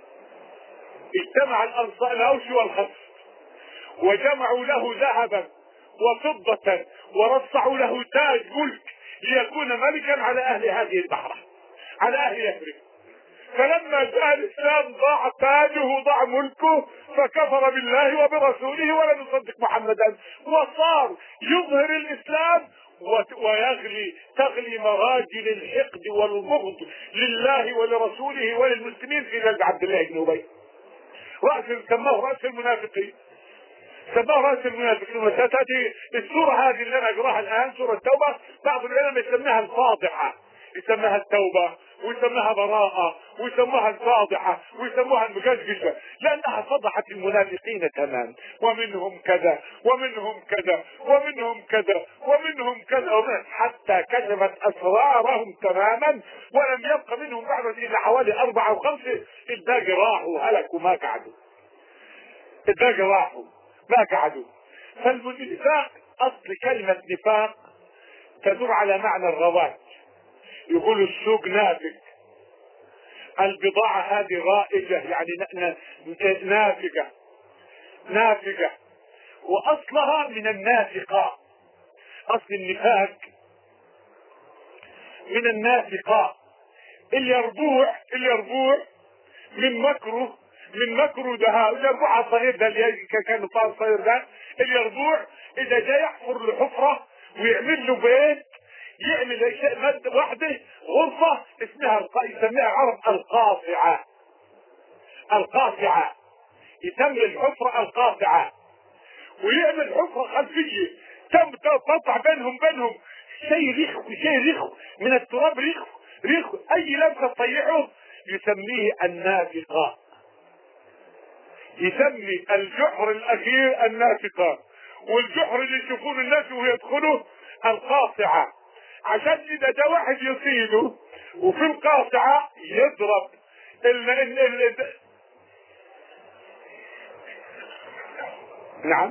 اجتمع الأنصار الأوس والخزرج وجمعوا له ذهبا وفضة ورصعوا له تاج ملك ليكون ملكا على أهل هذه البحرة، على أهل يثرب. فلما جاء الإسلام ضاع تاجه وضاع ملكه، فكفر بالله وبرسوله ولم يصدق محمدا، وصار يظهر الإسلام تغلي مراجل الحقد والبغض لله ولرسوله وللمسلمين في قلب عبد الله بن أبي. سماه رأس المنافقين، وستأتي السورة هذه اللي أنا أقراها الآن سورة التوبة، بعض العلماء يسميها الفاضحة، يسميها التوبة، ويسموها براءة ويسموها الفاضحة ويسموها المجشجشة، لأنها فضحت المنافقين تماما. ومنهم كذا ومنهم كذا ومنهم كذا ومنهم كذا، حتى كشفت أسرارهم تماما، ولم يبق منهم بعد إلا حوالي 4 أو 5. الباقي راحوا هلكوا ما قعدوا، الباقي راحوا ما قعدوا. فالنفاق أصل كلمة نفاق تدور على معنى الرواج. يقولوا السوق نافق، البضاعة هذه رائجة يعني نافقة نافقة، وأصلها من النافقة. أصل النفاق من النافقة. اليربوع من مكره ده. اليربوع الصغير ده اللي كان صغير ده، اليربوع إذا جاء يحفر له حفرة ويعمل له بيت، يعمل مادة واحدة غرفة يسميها العرب القاصعة. القاصعة يسمي الحفرة القاصعة، ويعمل حفرة خلفية تقطع بينهم شيء ريخ من التراب، ريخ اي لمسة تطيعه يسميه النافقة. يسمي الجحر الاخير النافقة، والجحر اللي يشوفون الناس ويدخلوا القاصعة، عشان اذا ده واحد يصيده وفي القاصعة يضرب نعم.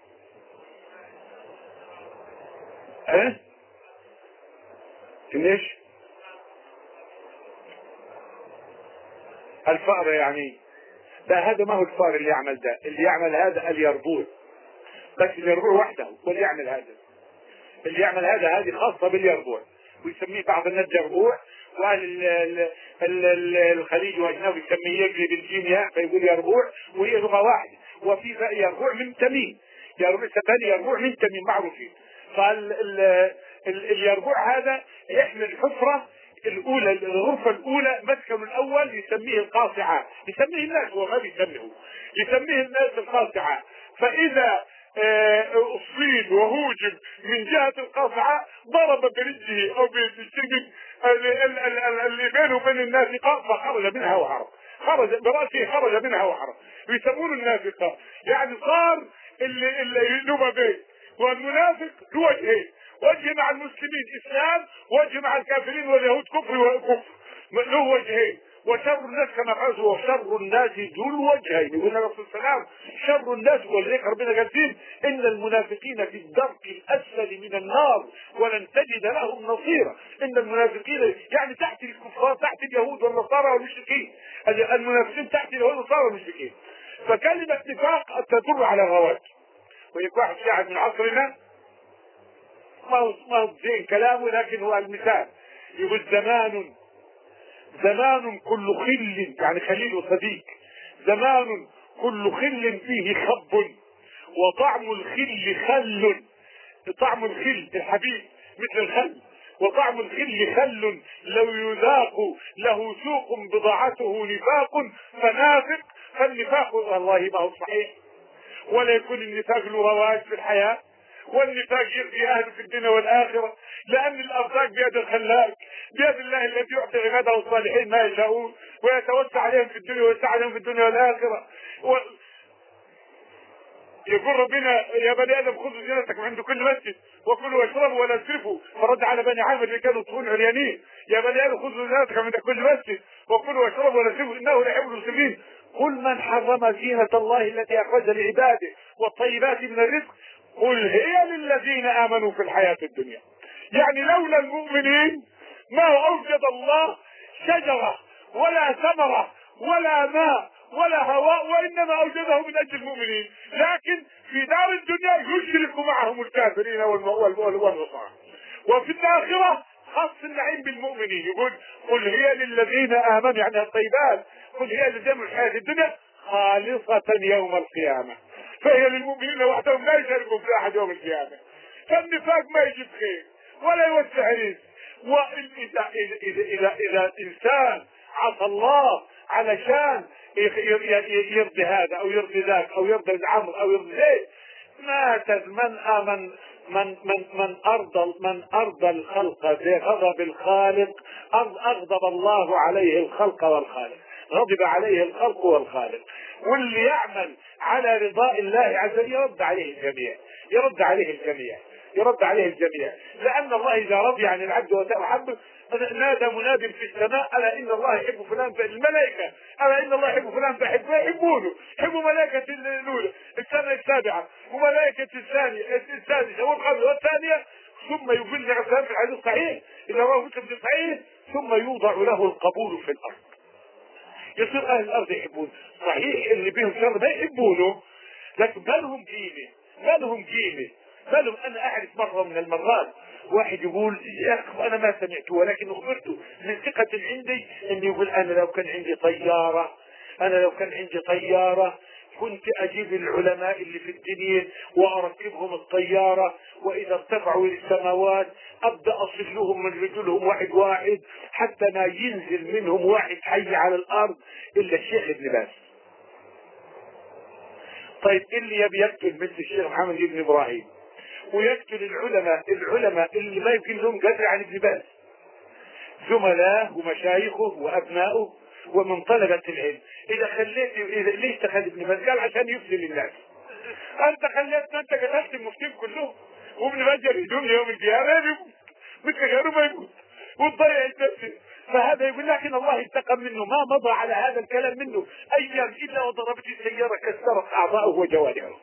ليش الفأر يعني؟ ده هذا ما هو الفأر اللي يعمل ده، اللي يعمل هذا اليربوع، بس اليربوع وحده هو اللي يعمل هذا. اللي يعمل هذه خاصة باليربوع، ويسميه بعض الناس يربوع، واهل الخليج واجنبي يسميه يجري بالجيم فيقول يربوع، وهي لغة واحدة. وفي يربوع من تميم، يربوع من تميم معروفين. فاليربوع هذا يحمل الحفرة الأولى، الغرفة الأولى، مسكن الأول يسميه القاصعة، يسميه الناس، هو ما يسميه الناس القاصعة. فإذا أصيب وهوجم من جهة القاصعة ضرب برجله أو بالسجن اللي بينه وبين النافقة، فخرج منها وهرب، خرج برأسه، خرج منها وهرب. يسمون النافقة يعني صار اللي يلوم به. والمنافق له وجهين، وجه مع المسلمين إسلام، وجه مع الكافرين واليهود كفر، له وجهين. وشر الناس كما قال وشر الناس ذو الوجهين، يقول الرسول صلى الله عليه وسلم شر الناس، ولذلك ربنا قال ان المنافقين في الدرك الاسفل من النار ولن تجد لهم نصيرا. ان المنافقين يعني تحت الكفار، تحت اليهود والنصارى والمشركين، المنافقين تحت اليهود والنصارى والمشركين. فكلمة نفاق تدل على الرواج. ويكون واحد شاعر من عصرنا ما هو زين كلامه، لكن هو المثال. يقول زمان كل خل، يعني خليل وصديق، زمان كل خل فيه خب، وطعم الخل خل. طعم الخل الحبيب مثل الخل، وطعم الخل خل، لو يذاق له سوق بضاعته نفاق فنافق. فالنفاق والله ما هو صحيح، ولا يكون النفاق له رواج في الحياة، والنفاق يرضي اهله في الدنيا والاخره، لان الارزاق بيد الخلاق، بيد الله الذي يعطي عباده الصالحين ما يشاءون، ويتوسع عليهم في الدنيا ويوسع عليهم في الدنيا والاخره. يقول ربنا يا بني ادم خذوا زينتكم عند كل مسجد وكلوا واشربوا ولا تسرفوا. فرد على بني عامر اللي كانوا يطفون عريانين، يا بني ادم خذوا زينتكم عند كل مسجد وكلوا واشربوا ولا تسرفوا انه لا يحب المسلمين. قل من حرم زينة الله التي اخرج لعباده والطيبات من الرزق قل هي للذين امنوا في الحياة الدنيا. يعني لولا المؤمنين ما اوجد الله شجرة ولا ثمرة ولا ماء ولا هواء، وانما اوجده من اجل المؤمنين. لكن في دار الدنيا يشرك معهم الكافرين والنصارى، وفي الاخره خاص النعيم بالمؤمنين. يقول قل هي للذين امنوا، يعني الطيبات، قل هي للذين في الحياه الدنيا خالصة يوم القيامة. فهي للمؤمنين وحدهم لا يشاركون في احد يوم القيامة. فالنفاق ما يجيب خير ولا يوسع رزق. واذا اذا انسان عصى الله علشان يرضي هذا او يرضي ذاك او يرضي العمر او يرضي زيد، مات من امن من ارضى الخلق بغضب الخالق اغضب الله عليه الخلق والخالق، غضب عليه الخلق والخالق. واللي يعمل على رضاء الله عز وجل يرد عليه الجميع، يرد عليه الجميع، يرد عليه الجميع. لان الله اذا رضي عن العبد وحبه نادى مناد في السماء الا ان الله يحب فلان، الملائكه الا ان الله يحب فلان فيحبونه، يحبوا ملائكه الاولى السنه السابعه وملائكه الثانيه السادسه والخامسه والثانيه، ثم يبلغ الكلام في الحديث الصحيح اذا رواه مسلم في صحيح، ثم يوضع له القبول في الارض. يصير اهل الارض يحبون، صحيح اللي بهم شر ما يحبونه، لكن ما لهم قيمه، ما لهم قيمه، ما لهم. انا اعرف مره من المرات واحد يقول يا اخي انا ما سمعته ولكن اخبرته من ثقه عندي انه يقول انا لو كان عندي طياره، انا لو كان عندي طياره كنت اجيب العلماء اللي في الدنيا واركبهم الطياره، واذا ارتفعوا للسماوات ابدا اصل لهم من رجلهم واحد واحد حتى ما ينزل منهم واحد حي على الارض الا الشيخ ابن باز. طيب اللي يبي يقتل مثل الشيخ محمد بن ابراهيم ويقتل العلماء اللي ما يمكن لهم قدر عن ابن باز، زملائه ومشايخه وابنائه ومن طلبة العلم. ليش تخلي ابن باز؟ قال عشان يفسد الناس. انت خليتنا، انت قتلت المفتين كلهم وابن باز يريدون يوم القيامة مثل غيره ما يموت وتضيع النفس. فهذا يقول لكن الله انتقم منه، ما مضى على هذا الكلام منه ايام الا وضربت السيارة كسرت اعضاؤه وجوارحه.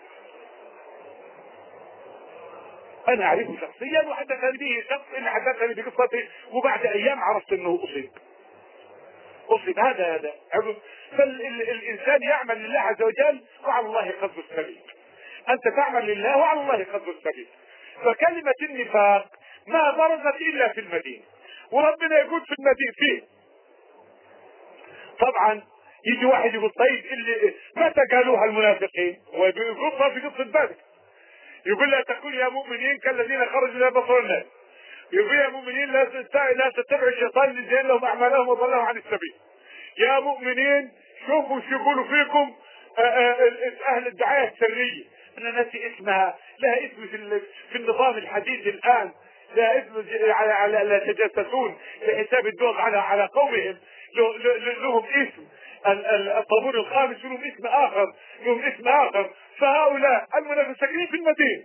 انا اعرفه شخصيا وحدثني به شخص اللي حدثني بقصته، وبعد ايام عرفت انه اصيب. هذا فالانسان يعمل لله عز وجل وعلى الله قصد السبيل. انت تعمل لله وعلى الله قصد السبيل. فكلمة النفاق ما برزت الا في المدينة، وربنا يقول في المدينة فيه. طبعا يجي واحد يقول طيب اللي متى قالوها المنافقين؟ ويقصها في قصة بدر، يقول لا تكون يا مؤمنين كالذين خرجوا لا يبصرون الناس، يقول يا مؤمنين لا تتبعوا الشيطان ليزين لهم اعمالهم وضلهم عن السبيل. يا مؤمنين شوفوا شو يقولوا فيكم اهل الدعايه السريه، انا ناسي اسمها، لها اسم في النظام الحديث الان، لها اسم على لا يتجسسون لحساب الدول على قومهم، لهم اسم الطابور الخامس، لهم اسم اخر. فهؤلاء المنافقين في المدينه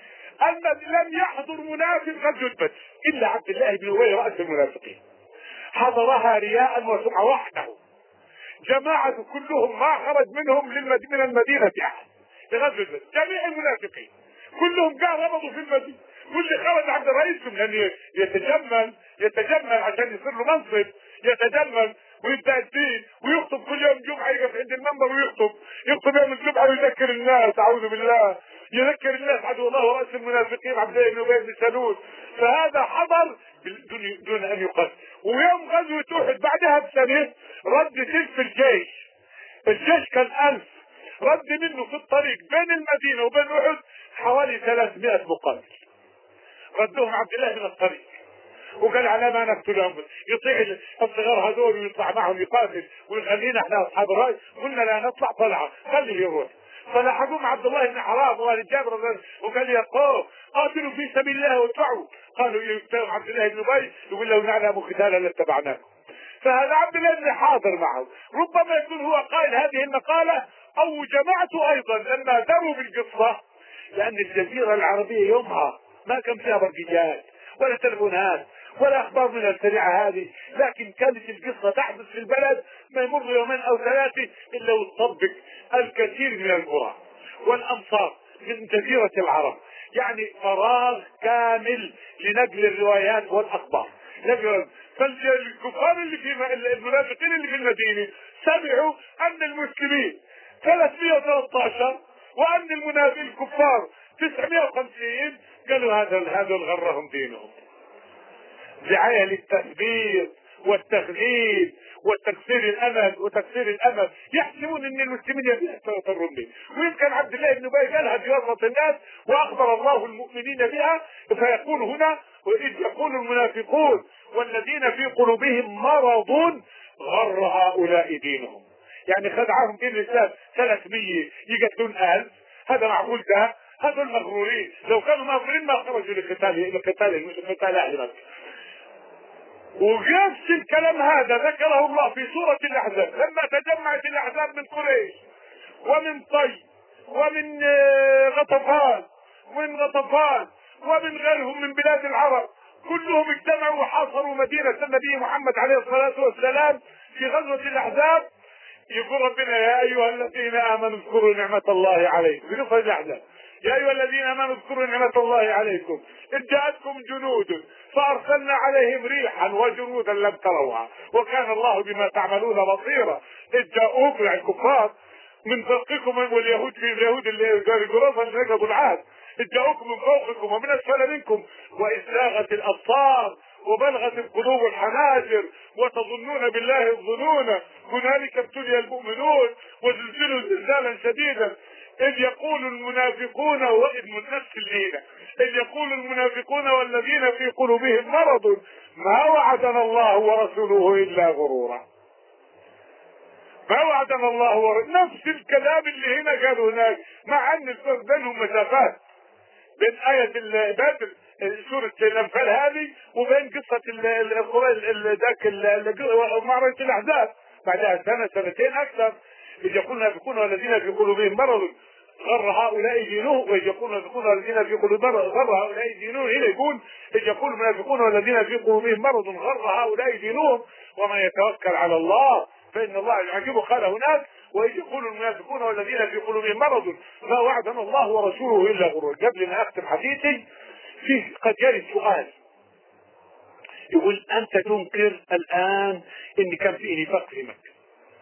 لم يحضر منافق غزوة بدر الا عبد الله بن ابي رأس المنافقين، حضرها رياء وسمعة وحده. جماعة كلهم ما خرج منهم من المدينة احد لغزوة بدر، جميع المنافقين كلهم ربطوا في المدينة، واللي خرج عبد رئيسهم لانه يتجمل عشان يصير له منصب، يتجمل ويبدا الدين ويخطب كل يوم جمعه، يقف عند المنبر ويخطب يوم الجمعه ويذكر الناس، اعوذ بالله، يذكر الناس عدو الله ورأس المنافقين عبد الله بن ابي بن سلول. فهذا حضر دون ان يقتل. ويوم غزوة احد بعدها بسنة رد سيف الجيش كان 1000، رد منه في الطريق بين المدينة وبين احد حوالي 300 مقاتل، ردوهم عبد الله من الطريق وقال على ما نقتلهم، يطيع الصغار هذول ويطلع معهم يقاتل ويخلينا احنا اصحاب الراي، قلنا لا نطلع طلعه خليه يروح. فلحقوهم عبد الله بن حرام ووالد جابر وقال يا قوم قاتلوا في سبيل الله وادفعوا، قالوا يقتلوا عبد الله بن ابي يقول لو نعلم قتالا لاتبعناه. فهذا عبد الله بن حاضر معه، ربما يكون هو قائل هذه المقاله او جماعته ايضا لما دروا بالقصه، لان الجزيره العربيه يومها ما كان فيها برقيات ولا تلفونات ولا اخبار من السريعه هذه، لكن كانت القصه تحدث في البلد ما يمر يومين او ثلاثه الا وتطبق الكثير من القرى والامصار من جزيره العرب، يعني فراغ كامل لنقل الروايات والاخبار. فالكفار اللي في المنافقين اللي في المدينه سمعوا ان المسلمين 313 وان المنافقين الكفار 950، قالوا هذا غرهم دينهم، دعاية للتثبيت والتخذيل وتكسير الامل، يحسبون ان المسلمين يتغرون به. ويمكن عبد الله بن ابي قالها في وسط الناس واخبر الله المؤمنين بها، فيقول هنا واذ يقول المنافقون والذين في قلوبهم مرض غر هؤلاء دينهم، يعني خدعهم دين الاسلام 300 يقتلون 1000، هذا معقول ده؟ هذول مغرورين، لو كانوا مغرورين ما خرجوا لقتال مش لقتال اهل مكه. ونفس الكلام هذا ذكره الله في سورة الأحزاب لما تجمعت الأحزاب من قريش ومن طي ومن غطفان ومن غيرهم من بلاد العرب، كلهم اجتمعوا وحاصروا مدينة النبي محمد عليه الصلاة والسلام في غزوة الأحزاب. يقول ربنا يا أيها الذين آمنوا اذكروا نعمة الله عليكم في غزوة الأحزاب، يا أيها الذين آمنوا اذكروا نعمة الله عليكم إذ جاءتكم جنود فأرسلنا عليهم ريحا وجنودا لم تروها وكان الله بما تعملون بصيرا. إذ جاءوكم يعني الكفار من فوقكم واليهود في اليهود اللي الجرافة اللي نقضوا العهد، إذ جاءوكم من فوقكم ومن أسفل منكم وإذ زاغت الأبصار وبلغت القلوب الحناجر وتظنون بالله الظنون هنالك ابتلي المؤمنون وزلزلوا زلزالا شديدا إذ يقول المنافقون وإذ نفس الليلة إذ يقول المنافقون والذين في قلوبهم مرض ما وعدنا الله ورسوله إلا غرورا. ما وعدنا الله ورسوله نفس الكلام اللي هنا قالوا هناك، مع أن بينهم مسافات بين آية البدر سورة الأنفال هذه وبين قصة معركة الأحزاب بعدها سنة سنتين أكثر. إذ يقول المنافقون والذين في قلوبهم مرض غر هؤلاء دينهم وإذ يقول المنافقون والذين في قلوبهم مرض غر هؤلاء دينهم. هنا يقول إذ يقول المنافقون والذين في قلوبهم مرض غر هؤلاء دينهم ومن يتوكل على الله فإن الله يعجبه. قال هناك وإذ يقول المنافقون والذين في قلوبهم مرض ما وعدنا الله ورسوله إلا غرور. قبل ما أختم حديثي فيه قد يرد سؤال يقول أنت تنكر الآن إن كان فيه نفاق في مكة،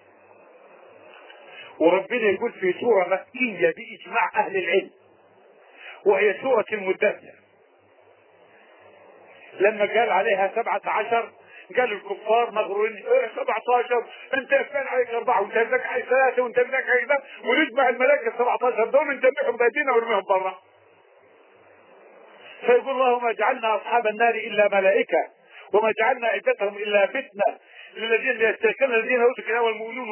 وربنا يقول في سورة مكية بإجماع أهل العلم وهي سورة المدثر لما قال عليها 17 قالوا الكفار مغرورين 17 انت كان عليك 4 وانت لك عليك 3 وانت لك عليك كذا ونجمع الملائكة 17 دول نجمعهم بايدينا ونرميهم برا. فيقول اللهم اجعلنا اصحاب النار الا ملائكة وما جعلنا عدتهم الا فتنة للذين يستيقنون الذين اوتوا الكتاب والمؤمنون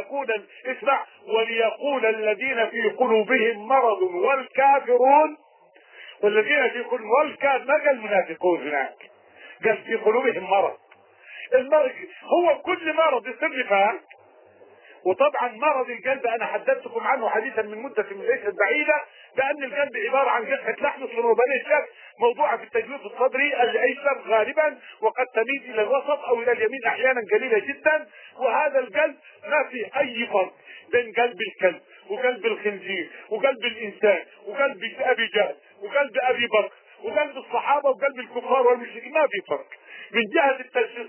وليقول الذين في قلوبهم مرض والكافرون والذين في قلوبهم والكافرون ما قال المنافقون هناك قال في قلوبهم مرض. المرض هو كل مرض يصير نفاق. وطبعا مرض القلب انا حدثتكم عنه حديثا من مدة ليست بعيدة بان القلب عبارة عن قطعة لحم صلوبانية الشك موضوعة في التجويف الصدري الايسر غالبا وقد تميل الى الوسط او الى اليمين احيانا قليلة جدا. وهذا القلب ما في اي فرق بين قلب الكلب وقلب الخنزير وقلب الانسان وقلب ابي جهل وقلب ابي بكر وقلب الصحابة وقلب الكفار والمشركين، ما في فرق من جهة التشخيص.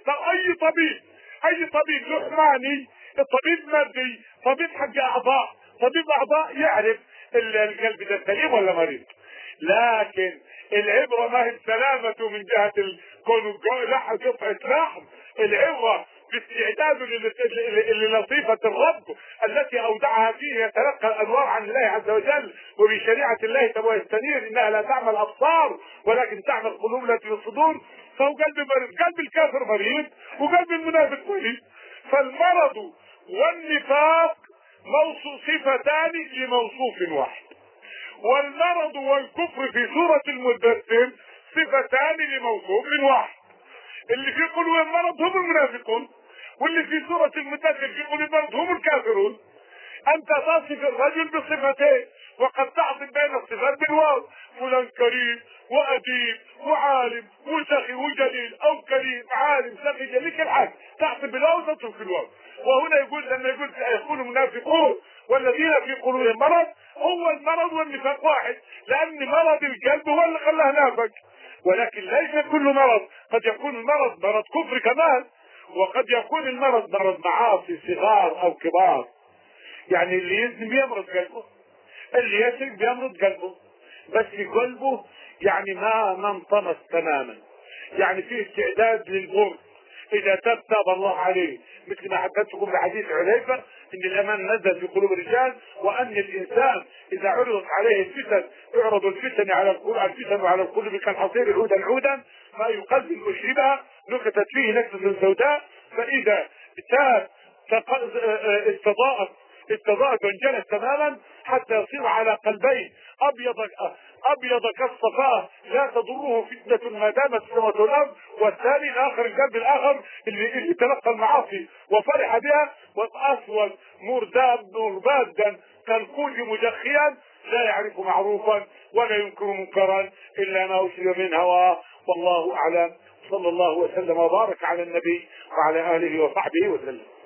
اي طبيب لحماني الطبيب مادي طبيب حق اعضاء طبيب اعضاء يعرف القلب ده سليم ولا مريض. لكن العبرة ما هي السلامة من جهة كون لحم قطعة لحم، العبرة باستعداد للطيفة الرب التي اودعها فيه يتلقى الانوار عن الله عز وجل وبشريعة الله تبارك يستنير انها لا تعمل ابصار ولكن تعمل قلوب التي في الصدور. فهو قلب مريض، قلب الكافر مريض وقلب المنافق مريض. فالمرض والنفاق صفتان لموصوف واحد، والمرض والكفر في سورة المدثر صفتان لموصوف واحد. اللي في قلوب المرض هم المنافقون واللي في سورة المدثر في قلوب المرض هم الكافرون. انت تصف الرجل بصفتين وقد تعصف بين الصفات بالواو، فلان كريم واديب وعالم وسخي وجليل او كريم عالم سخي جليل كالحاج تعصف بالواو وتترك الواو. وهنا يقول لما يقول المنافقون والذين في قلوبهم مرض هو المرض والنفاق واحد، لان مرض القلب هو اللي خلاه نافق. ولكن ليس كل مرض، قد يكون المرض مرض كفر كمان وقد يكون المرض مرض معاصي صغار او كبار. يعني اللي يزن بيمرض قلبه، اللي يسرق بيمرض قلبه، بس في قلبه يعني ما انطمس تماما، يعني فيه استعداد للبر اذا تاب الله عليه. مثل ما حدثتكم بحديث حذيفه ان الامان نزل في قلوب الرجال وان الانسان اذا عرضت عليه الفتن يعرض الفتن على القلوب كالحصير عودا فاي قلب اشربها نكتت فيه نكتة سوداء فاذا تاب استضاءت وانجلت تماما حتى يصير على قلبين ابيض كالصفاء لا تضره فتنة ما دامت السماوات والارض. والثاني الاخر القلب الاخر اللي تلقى المعاصي وفرح بها، واسود مربادا كالكوز مجخيا لا يعرف معروفا ولا ينكر منكرا الا ما اشرب من هواه. والله اعلم. صلى الله وسلم وبارك على النبي وعلى اله وصحبه وسلم.